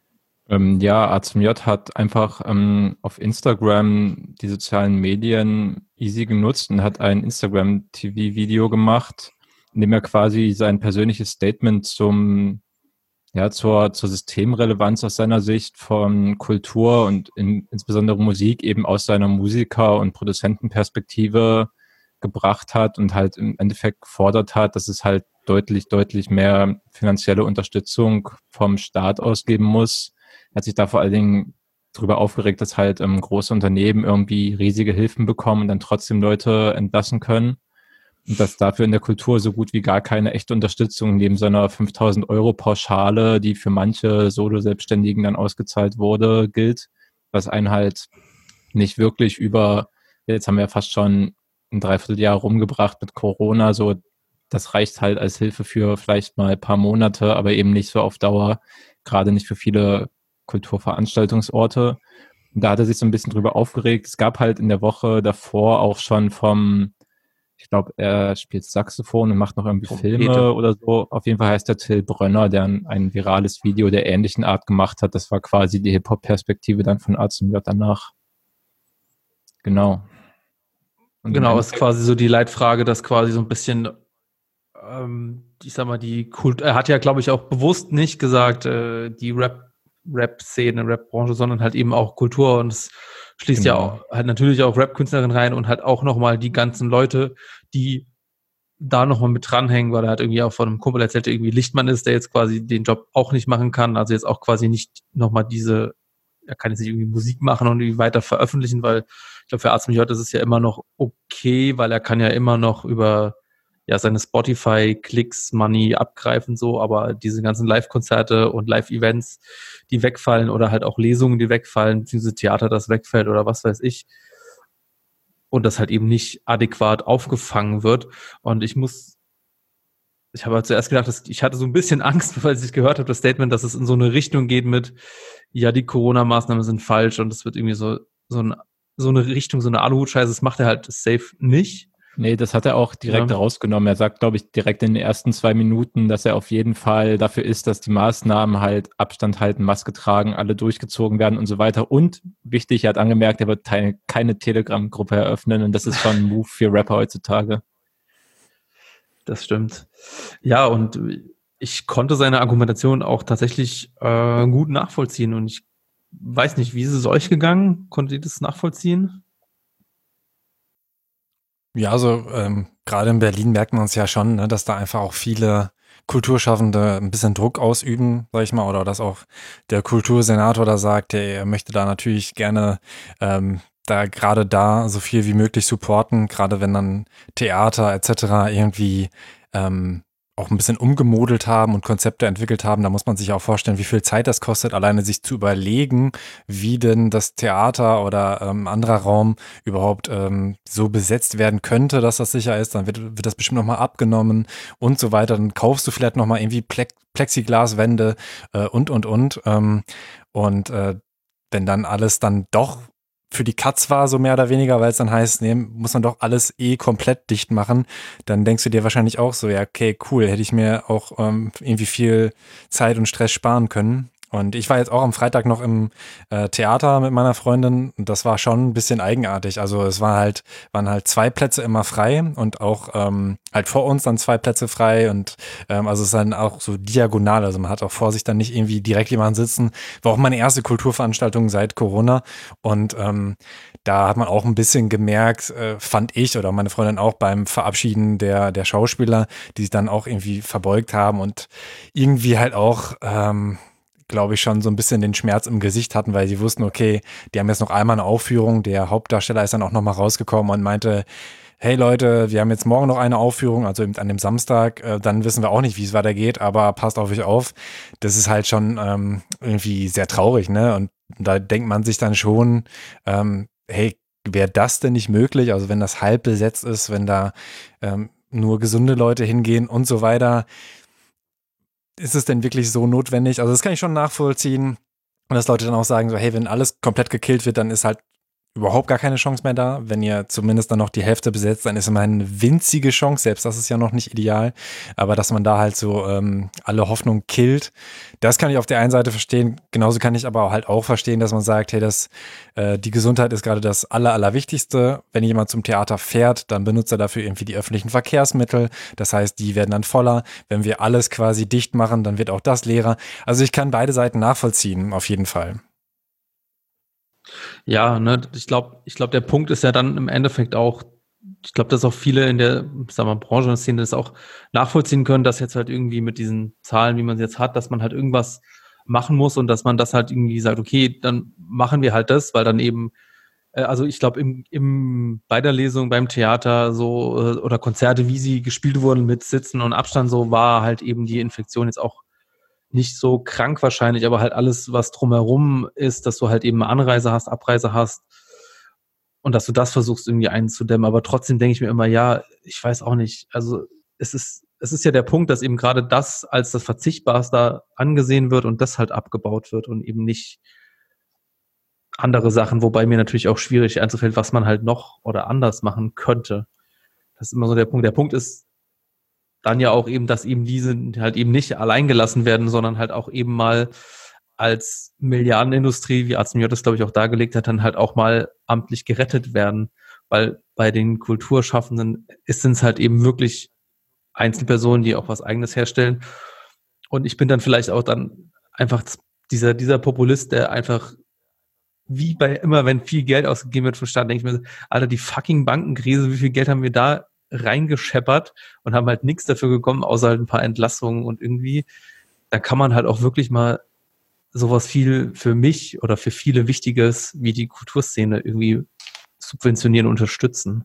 Ähm, ja, A zum J hat einfach ähm, auf Instagram die sozialen Medien easy genutzt und hat ein Instagram-T V-Video gemacht, in dem er quasi sein persönliches Statement zum, ja, zur, zur Systemrelevanz aus seiner Sicht von Kultur und in, insbesondere Musik eben aus seiner Musiker- und Produzentenperspektive gebracht hat und halt im Endeffekt gefordert hat, dass es halt deutlich, deutlich mehr finanzielle Unterstützung vom Staat ausgeben muss. Er hat sich da vor allen Dingen darüber aufgeregt, dass halt ähm, große Unternehmen irgendwie riesige Hilfen bekommen und dann trotzdem Leute entlassen können. Und dass dafür in der Kultur so gut wie gar keine echte Unterstützung neben so einer fünftausend Euro Pauschale, die für manche Solo-Selbstständigen dann ausgezahlt wurde, gilt, was einen halt nicht wirklich über, jetzt haben wir ja fast schon ein Dreivierteljahr rumgebracht mit Corona, so das reicht halt als Hilfe für vielleicht mal ein paar Monate, aber eben nicht so auf Dauer, gerade nicht für viele Kulturveranstaltungsorte. Und da hat er sich so ein bisschen drüber aufgeregt. Es gab halt in der Woche davor auch schon vom, ich glaube, er spielt Saxophon und macht noch irgendwie Filme Trompete oder so. Auf jeden Fall heißt der Till Brönner, der ein, ein virales Video der ähnlichen Art gemacht hat. Das war quasi die Hip-Hop-Perspektive dann von A zum J danach. Genau. Und Genau, ist quasi so die Leitfrage, dass quasi so ein bisschen, ähm, ich sag mal, die Kult, er hat ja, glaube ich, auch bewusst nicht gesagt, äh, die Rap, Rap-Szene, Rap-Branche, sondern halt eben auch Kultur und es schließt Genau. ja auch, halt natürlich auch Rap-Künstlerinnen rein und halt auch nochmal die ganzen Leute, die da nochmal mit dranhängen, weil er hat irgendwie auch von einem Kumpel erzählt, der irgendwie Lichtmann ist, der jetzt quasi den Job auch nicht machen kann, also jetzt auch quasi nicht nochmal diese, er kann jetzt nicht irgendwie Musik machen und irgendwie weiter veröffentlichen, weil ich glaube, für A zum J ist es ja immer noch okay, weil er kann ja immer noch über ja seine Spotify-Klicks Money abgreifen, so, aber diese ganzen Live-Konzerte und Live-Events, die wegfallen oder halt auch Lesungen, die wegfallen, beziehungsweise Theater, das wegfällt oder was weiß ich, und das halt eben nicht adäquat aufgefangen wird. Und ich muss, ich habe halt zuerst gedacht, dass ich hatte so ein bisschen Angst, weil ich gehört habe, das Statement, dass es in so eine Richtung geht mit, ja, die Corona-Maßnahmen sind falsch und es wird irgendwie so, so, ein, so eine Richtung, so eine Aluhut-Scheiße, das macht er halt safe nicht. Nee, das hat er auch direkt Ja. rausgenommen. Er sagt, glaube ich, direkt in den ersten zwei Minuten, dass er auf jeden Fall dafür ist, dass die Maßnahmen halt Abstand halten, Maske tragen, alle durchgezogen werden und so weiter. Und wichtig, er hat angemerkt, er wird keine, keine Telegram-Gruppe eröffnen und das ist schon ein Move für Rapper heutzutage. Das stimmt. Ja, und ich konnte seine Argumentation auch tatsächlich äh, gut nachvollziehen und ich weiß nicht, wie ist es euch gegangen? Konntet ihr das nachvollziehen? Ja, also ähm, gerade in Berlin merkt man es ja schon, ne, dass da einfach auch viele Kulturschaffende ein bisschen Druck ausüben, sag ich mal, oder dass auch der Kultursenator da sagt, der, er möchte da natürlich gerne ähm, da gerade da so viel wie möglich supporten, gerade wenn dann Theater et cetera irgendwie ähm, auch ein bisschen umgemodelt haben und Konzepte entwickelt haben. Da muss man sich auch vorstellen, wie viel Zeit das kostet, alleine sich zu überlegen, wie denn das Theater oder ähm, anderer Raum überhaupt ähm, so besetzt werden könnte, dass das sicher ist. Dann wird, wird das bestimmt nochmal abgenommen und so weiter. Dann kaufst du vielleicht nochmal irgendwie Plex Plexiglaswände äh, und, und, und. Ähm, und äh, wenn dann alles dann doch für die Katz war, so mehr oder weniger, weil es dann heißt, nee, muss man doch alles eh komplett dicht machen, dann denkst du dir wahrscheinlich auch so, ja, okay, cool, hätte ich mir auch ähm, irgendwie viel Zeit und Stress sparen können. Und ich war jetzt auch am Freitag noch im äh, Theater mit meiner Freundin und das war schon ein bisschen eigenartig. Also es war halt, waren halt zwei Plätze immer frei und auch ähm, halt vor uns dann zwei Plätze frei und ähm, also es ist dann auch so diagonal. Also man hat auch vor sich dann nicht irgendwie direkt jemanden sitzen. War auch meine erste Kulturveranstaltung seit Corona und ähm, da hat man auch ein bisschen gemerkt, äh, fand ich oder meine Freundin auch beim Verabschieden der der Schauspieler, die sich dann auch irgendwie verbeugt haben und irgendwie halt auch ähm, glaube ich, schon so ein bisschen den Schmerz im Gesicht hatten, weil sie wussten, okay, die haben jetzt noch einmal eine Aufführung. Der Hauptdarsteller ist dann auch nochmal rausgekommen und meinte, hey Leute, wir haben jetzt morgen noch eine Aufführung, also eben an dem Samstag, äh, dann wissen wir auch nicht, wie es weitergeht, aber passt auf euch auf. Das ist halt schon ähm, irgendwie sehr traurig, ne? Und da denkt man sich dann schon, ähm, hey, wäre das denn nicht möglich? Also wenn das halb besetzt ist, wenn da ähm, nur gesunde Leute hingehen und so weiter, ist es denn wirklich so notwendig? Also das kann ich schon nachvollziehen. Und dass Leute dann auch sagen, so, hey, wenn alles komplett gekillt wird, dann ist halt überhaupt gar keine Chance mehr da. Wenn ihr zumindest dann noch die Hälfte besetzt, dann ist immer eine winzige Chance, selbst das ist ja noch nicht ideal, aber dass man da halt so ähm, alle Hoffnung killt, das kann ich auf der einen Seite verstehen, genauso kann ich aber halt auch verstehen, dass man sagt, hey, das, äh, die Gesundheit ist gerade das Aller, Allerwichtigste. Wenn jemand zum Theater fährt, dann benutzt er dafür irgendwie die öffentlichen Verkehrsmittel, das heißt, die werden dann voller. Wenn wir alles quasi dicht machen, dann wird auch das leerer. Also ich kann beide Seiten nachvollziehen, auf jeden Fall. Ja, ne, ich glaube, ich glaube, der Punkt ist ja dann im Endeffekt auch, ich glaube, dass auch viele in der, sagen wir, Branche und Szene das auch nachvollziehen können, dass jetzt halt irgendwie mit diesen Zahlen, wie man sie jetzt hat, dass man halt irgendwas machen muss und dass man das halt irgendwie sagt, okay, dann machen wir halt das, weil dann eben, äh, also ich glaube, im, im, bei der Lesung, beim Theater so, äh, oder Konzerte, wie sie gespielt wurden mit Sitzen und Abstand, so war halt eben die Infektion jetzt auch nicht so krank wahrscheinlich, aber halt alles, was drumherum ist, dass du halt eben Anreise hast, Abreise hast und dass du das versuchst irgendwie einzudämmen. Aber trotzdem denke ich mir immer, ja, ich weiß auch nicht. Also es ist, es ist ja der Punkt, dass eben gerade das als das Verzichtbarste angesehen wird und das halt abgebaut wird und eben nicht andere Sachen, wobei mir natürlich auch schwierig einzufällt, was man halt noch oder anders machen könnte. Das ist immer so der Punkt. Der Punkt ist, dann ja auch eben, dass eben diese halt eben nicht allein gelassen werden, sondern halt auch eben mal als Milliardenindustrie, wie Arzt das, glaube ich, auch dargelegt hat, dann halt auch mal amtlich gerettet werden. Weil bei den Kulturschaffenden sind es halt eben wirklich Einzelpersonen, die auch was Eigenes herstellen. Und ich bin dann vielleicht auch dann einfach dieser, dieser Populist, der einfach wie bei immer, wenn viel Geld ausgegeben wird vom Staat, denke ich mir, Alter, die fucking Bankenkrise, wie viel Geld haben wir da reingescheppert und haben halt nichts dafür bekommen, außer halt ein paar Entlassungen und irgendwie, da kann man halt auch wirklich mal sowas viel für mich oder für viele Wichtiges wie die Kulturszene irgendwie subventionieren, unterstützen.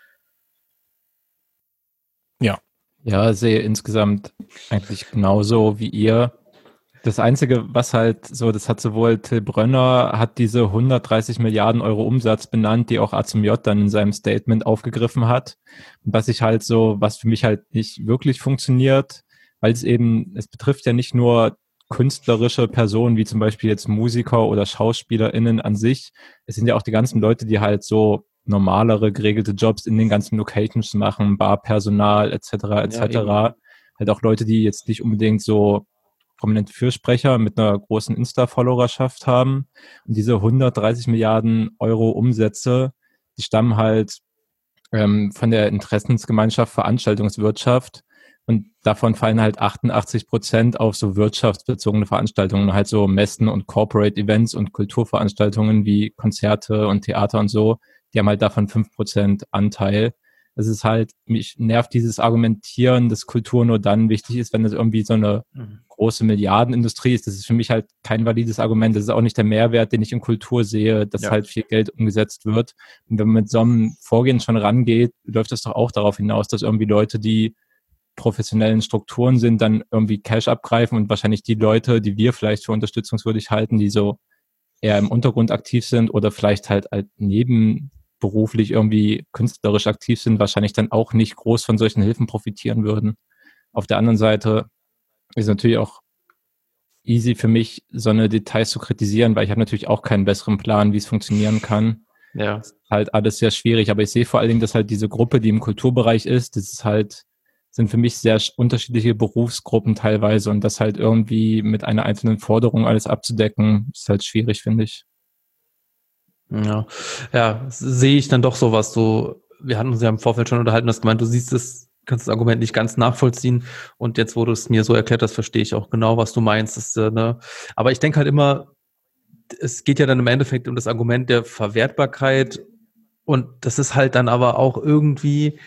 Ja. Ja, sehe insgesamt eigentlich genauso wie ihr. Das Einzige, was halt so, das hat sowohl Till Brönner, hat diese hundertdreißig Milliarden Euro Umsatz benannt, die auch A Z M J dann in seinem Statement aufgegriffen hat. Und was ich halt so, was für mich halt nicht wirklich funktioniert, weil es eben, es betrifft ja nicht nur künstlerische Personen, wie zum Beispiel jetzt Musiker oder SchauspielerInnen an sich. Es sind ja auch die ganzen Leute, die halt so normalere, geregelte Jobs in den ganzen Locations machen, Barpersonal et cetera et cetera. Ja, halt auch Leute, die jetzt nicht unbedingt so prominente Fürsprecher mit einer großen Insta-Followerschaft haben. Und diese hundertdreißig Milliarden Euro Umsätze, die stammen halt ähm, von der Interessensgemeinschaft Veranstaltungswirtschaft. Und davon fallen halt achtundachtzig Prozent auf so wirtschaftsbezogene Veranstaltungen, halt so Messen und Corporate Events und Kulturveranstaltungen wie Konzerte und Theater und so. Die haben halt davon fünf Prozent Anteil. Es ist halt, mich nervt dieses Argumentieren, dass Kultur nur dann wichtig ist, wenn es irgendwie so eine mhm. große Milliardenindustrie ist. Das ist für mich halt kein valides Argument. Das ist auch nicht der Mehrwert, den ich in Kultur sehe, dass ja. halt viel Geld umgesetzt wird. Und wenn man mit so einem Vorgehen schon rangeht, läuft das doch auch darauf hinaus, dass irgendwie Leute, die professionellen Strukturen sind, dann irgendwie Cash abgreifen und wahrscheinlich die Leute, die wir vielleicht für unterstützungswürdig halten, die so eher im Untergrund aktiv sind oder vielleicht halt, halt neben beruflich irgendwie künstlerisch aktiv sind, wahrscheinlich dann auch nicht groß von solchen Hilfen profitieren würden. Auf der anderen Seite ist natürlich auch easy für mich, so eine Details zu kritisieren, weil ich habe natürlich auch keinen besseren Plan, wie es funktionieren kann. Ja. Das ist halt alles sehr schwierig, aber ich sehe vor allen Dingen, dass halt diese Gruppe, die im Kulturbereich ist, das ist halt, sind für mich sehr unterschiedliche Berufsgruppen teilweise und das halt irgendwie mit einer einzelnen Forderung alles abzudecken, ist halt schwierig, finde ich. Ja, ja, sehe ich dann doch so, was du, wir hatten uns ja im Vorfeld schon unterhalten, du hast gemeint, du siehst es, kannst das Argument nicht ganz nachvollziehen und jetzt, wo du es mir so erklärt hast, verstehe ich auch genau, was du meinst. Das, ne? Aber ich denke halt immer, es geht ja dann im Endeffekt um das Argument der Verwertbarkeit und das ist halt dann aber auch irgendwie,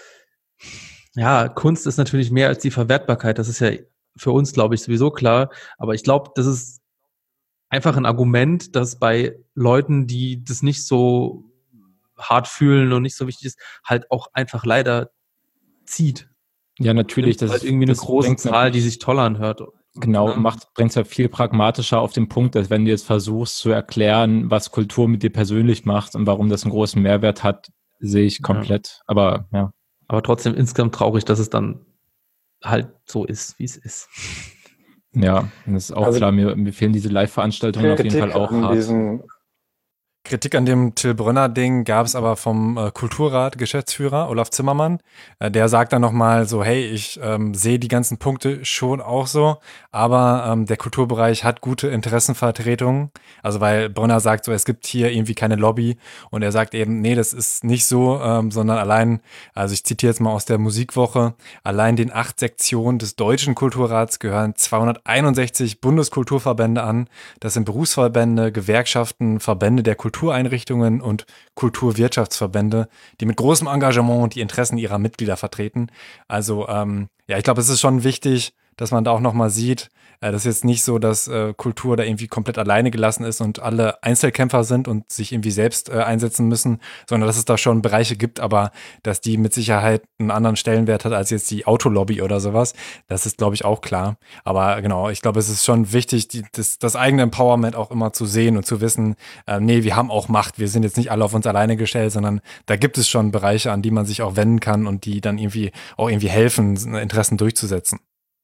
ja, Kunst ist natürlich mehr als die Verwertbarkeit, das ist ja für uns, glaube ich, sowieso klar, aber ich glaube, das ist einfach ein Argument, das bei Leuten, die das nicht so hart fühlen und nicht so wichtig ist, halt auch einfach leider zieht. Ja, natürlich. Das ist halt irgendwie eine große Zahl, die sich toll anhört. Genau, ja. macht bringt es ja viel pragmatischer auf den Punkt, als wenn du jetzt versuchst zu erklären, was Kultur mit dir persönlich macht und warum das einen großen Mehrwert hat, sehe ich komplett. Ja. Aber ja. Aber trotzdem insgesamt traurig, dass es dann halt so ist, wie es ist. Ja, das ist auch also, klar. Mir, mir fehlen diese Live-Veranstaltungen auf jeden Fall auch hart. Diesen, Kritik an dem Till Brönner-Ding gab es aber vom äh, Kulturrat-Geschäftsführer Olaf Zimmermann. Äh, der sagt dann nochmal so, hey, ich ähm, sehe die ganzen Punkte schon auch so, aber ähm, der Kulturbereich hat gute Interessenvertretungen. Also weil Brönner sagt so, es gibt hier irgendwie keine Lobby und er sagt eben, nee, das ist nicht so, ähm, sondern allein, also ich zitiere jetzt mal aus der Musikwoche, allein den acht Sektionen des Deutschen Kulturrats gehören zweihunderteinundsechzig Bundeskulturverbände an. Das sind Berufsverbände, Gewerkschaften, Verbände der Kultureinrichtungen und Kulturwirtschaftsverbände, die mit großem Engagement die Interessen ihrer Mitglieder vertreten. Also ähm, ja, ich glaube, es ist schon wichtig, dass man da auch nochmal sieht, äh, das ist jetzt nicht so, dass äh, Kultur da irgendwie komplett alleine gelassen ist und alle Einzelkämpfer sind und sich irgendwie selbst äh, einsetzen müssen, sondern dass es da schon Bereiche gibt, aber dass die mit Sicherheit einen anderen Stellenwert hat als jetzt die Autolobby oder sowas, das ist, glaube ich, auch klar. Aber genau, ich glaube, es ist schon wichtig, die, das, das eigene Empowerment auch immer zu sehen und zu wissen, äh, nee, wir haben auch Macht, wir sind jetzt nicht alle auf uns alleine gestellt, sondern da gibt es schon Bereiche, an die man sich auch wenden kann und die dann irgendwie auch irgendwie helfen, Interessen durchzusetzen.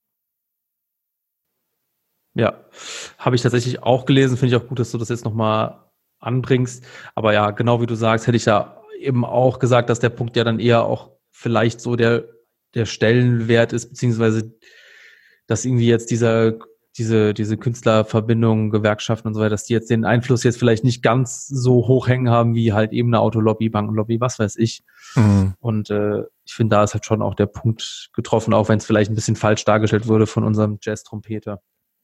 Ja, habe ich tatsächlich auch gelesen. Finde ich auch gut, dass du das jetzt nochmal anbringst. Aber ja, genau wie du sagst, hätte ich ja eben auch gesagt, dass der Punkt ja dann eher auch vielleicht so der, der Stellenwert ist, beziehungsweise dass irgendwie jetzt dieser, diese, diese Künstlerverbindungen, Gewerkschaften und so weiter, dass die jetzt den Einfluss jetzt vielleicht nicht ganz so hoch hängen haben, wie halt eben eine Autolobby, Bankenlobby, was weiß ich. Mhm. Und äh, ich finde, da ist halt schon auch der Punkt getroffen, auch wenn es vielleicht ein bisschen falsch dargestellt wurde von unserem Jazz-Trompeter.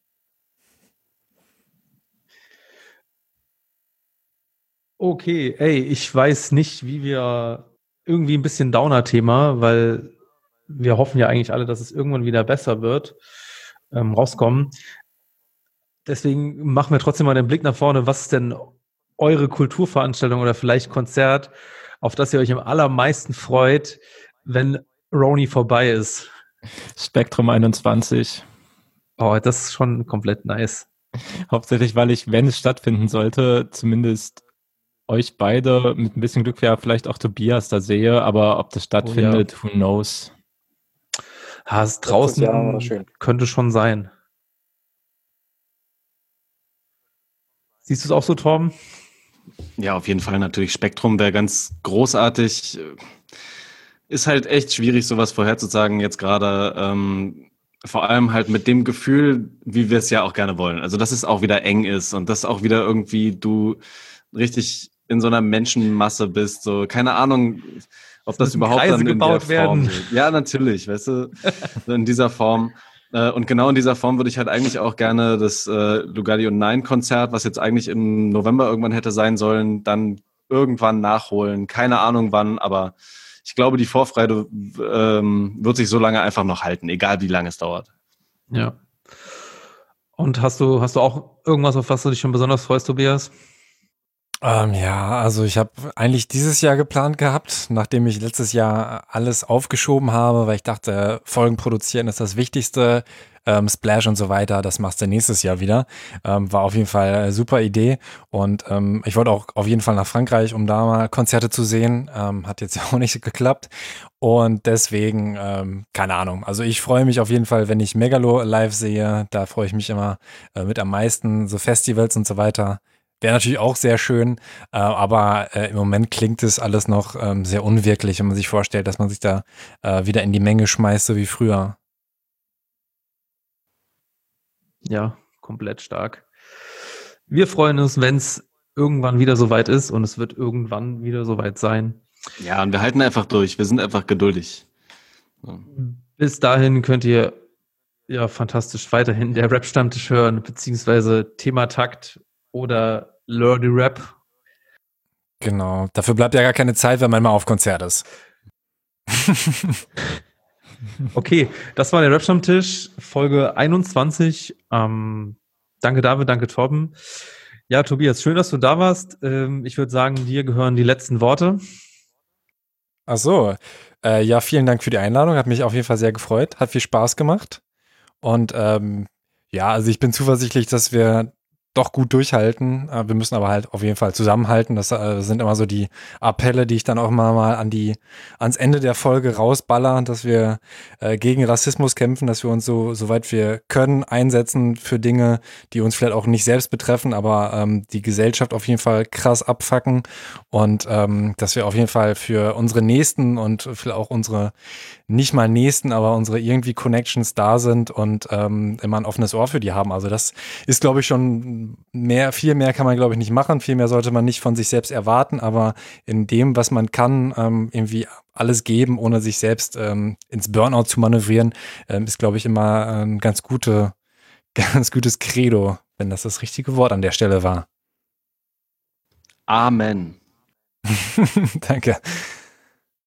Okay, ey, ich weiß nicht, wie wir irgendwie ein bisschen Downer-Thema, weil wir hoffen ja eigentlich alle, dass es irgendwann wieder besser wird, ähm, rauskommen. Deswegen machen wir trotzdem mal den Blick nach vorne. Was ist denn eure Kulturveranstaltung oder vielleicht Konzert, auf das ihr euch am allermeisten freut, wenn Roni vorbei ist? Spektrum einundzwanzig. Oh, das ist schon komplett nice. Hauptsächlich, weil ich, wenn es stattfinden sollte, zumindest euch beide mit ein bisschen Glück ja vielleicht auch Tobias da sehe, aber ob das stattfindet, Oh who knows. Ja, es draußen Jahr schön. könnte schon sein. Siehst du es auch so, Torben? Ja, auf jeden Fall natürlich. Spektrum wäre ganz großartig. Ist halt echt schwierig, sowas vorherzusagen jetzt gerade. Ähm, vor allem halt mit dem Gefühl, wie wir es ja auch gerne wollen. Also, dass es auch wieder eng ist und dass auch wieder irgendwie du richtig in so einer Menschenmasse bist. So, keine Ahnung, ob das überhaupt Kreise dann in gebaut der Form werden. wird. Ja, natürlich, weißt du, so in dieser Form. Und genau in dieser Form würde ich halt eigentlich auch gerne das äh, Lugardi und Nein Konzert, was jetzt eigentlich im November irgendwann hätte sein sollen, dann irgendwann nachholen. Keine Ahnung wann, aber ich glaube, die Vorfreude ähm, wird sich so lange einfach noch halten, egal wie lange es dauert. Ja. Und hast du, hast du auch irgendwas, auf was du dich schon besonders freust, Tobias? Ähm, ja, also ich habe eigentlich dieses Jahr geplant gehabt, nachdem ich letztes Jahr alles aufgeschoben habe, weil ich dachte, Folgen produzieren ist das Wichtigste, ähm, Splash und so weiter, das machst du nächstes Jahr wieder. Ähm, war auf jeden Fall eine super Idee und ähm, ich wollte auch auf jeden Fall nach Frankreich, um da mal Konzerte zu sehen. Ähm, hat jetzt auch nicht geklappt und deswegen, ähm, keine Ahnung, also ich freue mich auf jeden Fall, wenn ich Megalo live sehe, da freue ich mich immer äh, mit am meisten, so Festivals und so weiter. Wäre natürlich auch sehr schön, äh, aber äh, im Moment klingt es alles noch ähm, sehr unwirklich, wenn man sich vorstellt, dass man sich da äh, wieder in die Menge schmeißt, so wie früher. Ja, komplett stark. Wir freuen uns, wenn es irgendwann wieder soweit ist und es wird irgendwann wieder soweit sein. Ja, und wir halten einfach durch. Wir sind einfach geduldig. So. Bis dahin könnt ihr ja fantastisch weiterhin der Rap-Stammtisch hören, beziehungsweise Thematakt oder Lordy Rap. Genau, dafür bleibt ja gar keine Zeit, wenn man mal auf Konzert ist. Okay, das war der Rap-Stammtisch, Folge einundzwanzig. Ähm, danke David, danke Torben. Ja, Tobias, schön, dass du da warst. Ähm, ich würde sagen, dir gehören die letzten Worte. Ach so, äh, ja, vielen Dank für die Einladung, hat mich auf jeden Fall sehr gefreut, hat viel Spaß gemacht und ähm, ja, also ich bin zuversichtlich, dass wir doch gut durchhalten. Äh, wir müssen aber halt auf jeden Fall zusammenhalten. Das äh, sind immer so die Appelle, die ich dann auch mal, mal an die, ans Ende der Folge rausballer, dass wir äh, gegen Rassismus kämpfen, dass wir uns so, soweit wir können, einsetzen für Dinge, die uns vielleicht auch nicht selbst betreffen, aber ähm, die Gesellschaft auf jeden Fall krass abfacken und ähm, dass wir auf jeden Fall für unsere Nächsten und vielleicht auch unsere nicht mal Nächsten, aber unsere irgendwie Connections da sind und ähm, immer ein offenes Ohr für die haben. Also das ist, glaube ich, schon mehr, viel mehr kann man, glaube ich, nicht machen. Viel mehr sollte man nicht von sich selbst erwarten, aber in dem, was man kann, ähm, irgendwie alles geben, ohne sich selbst ähm, ins Burnout zu manövrieren, ähm, ist, glaube ich, immer ein ganz gute, ganz gutes Credo, wenn das das richtige Wort an der Stelle war. Amen. Danke.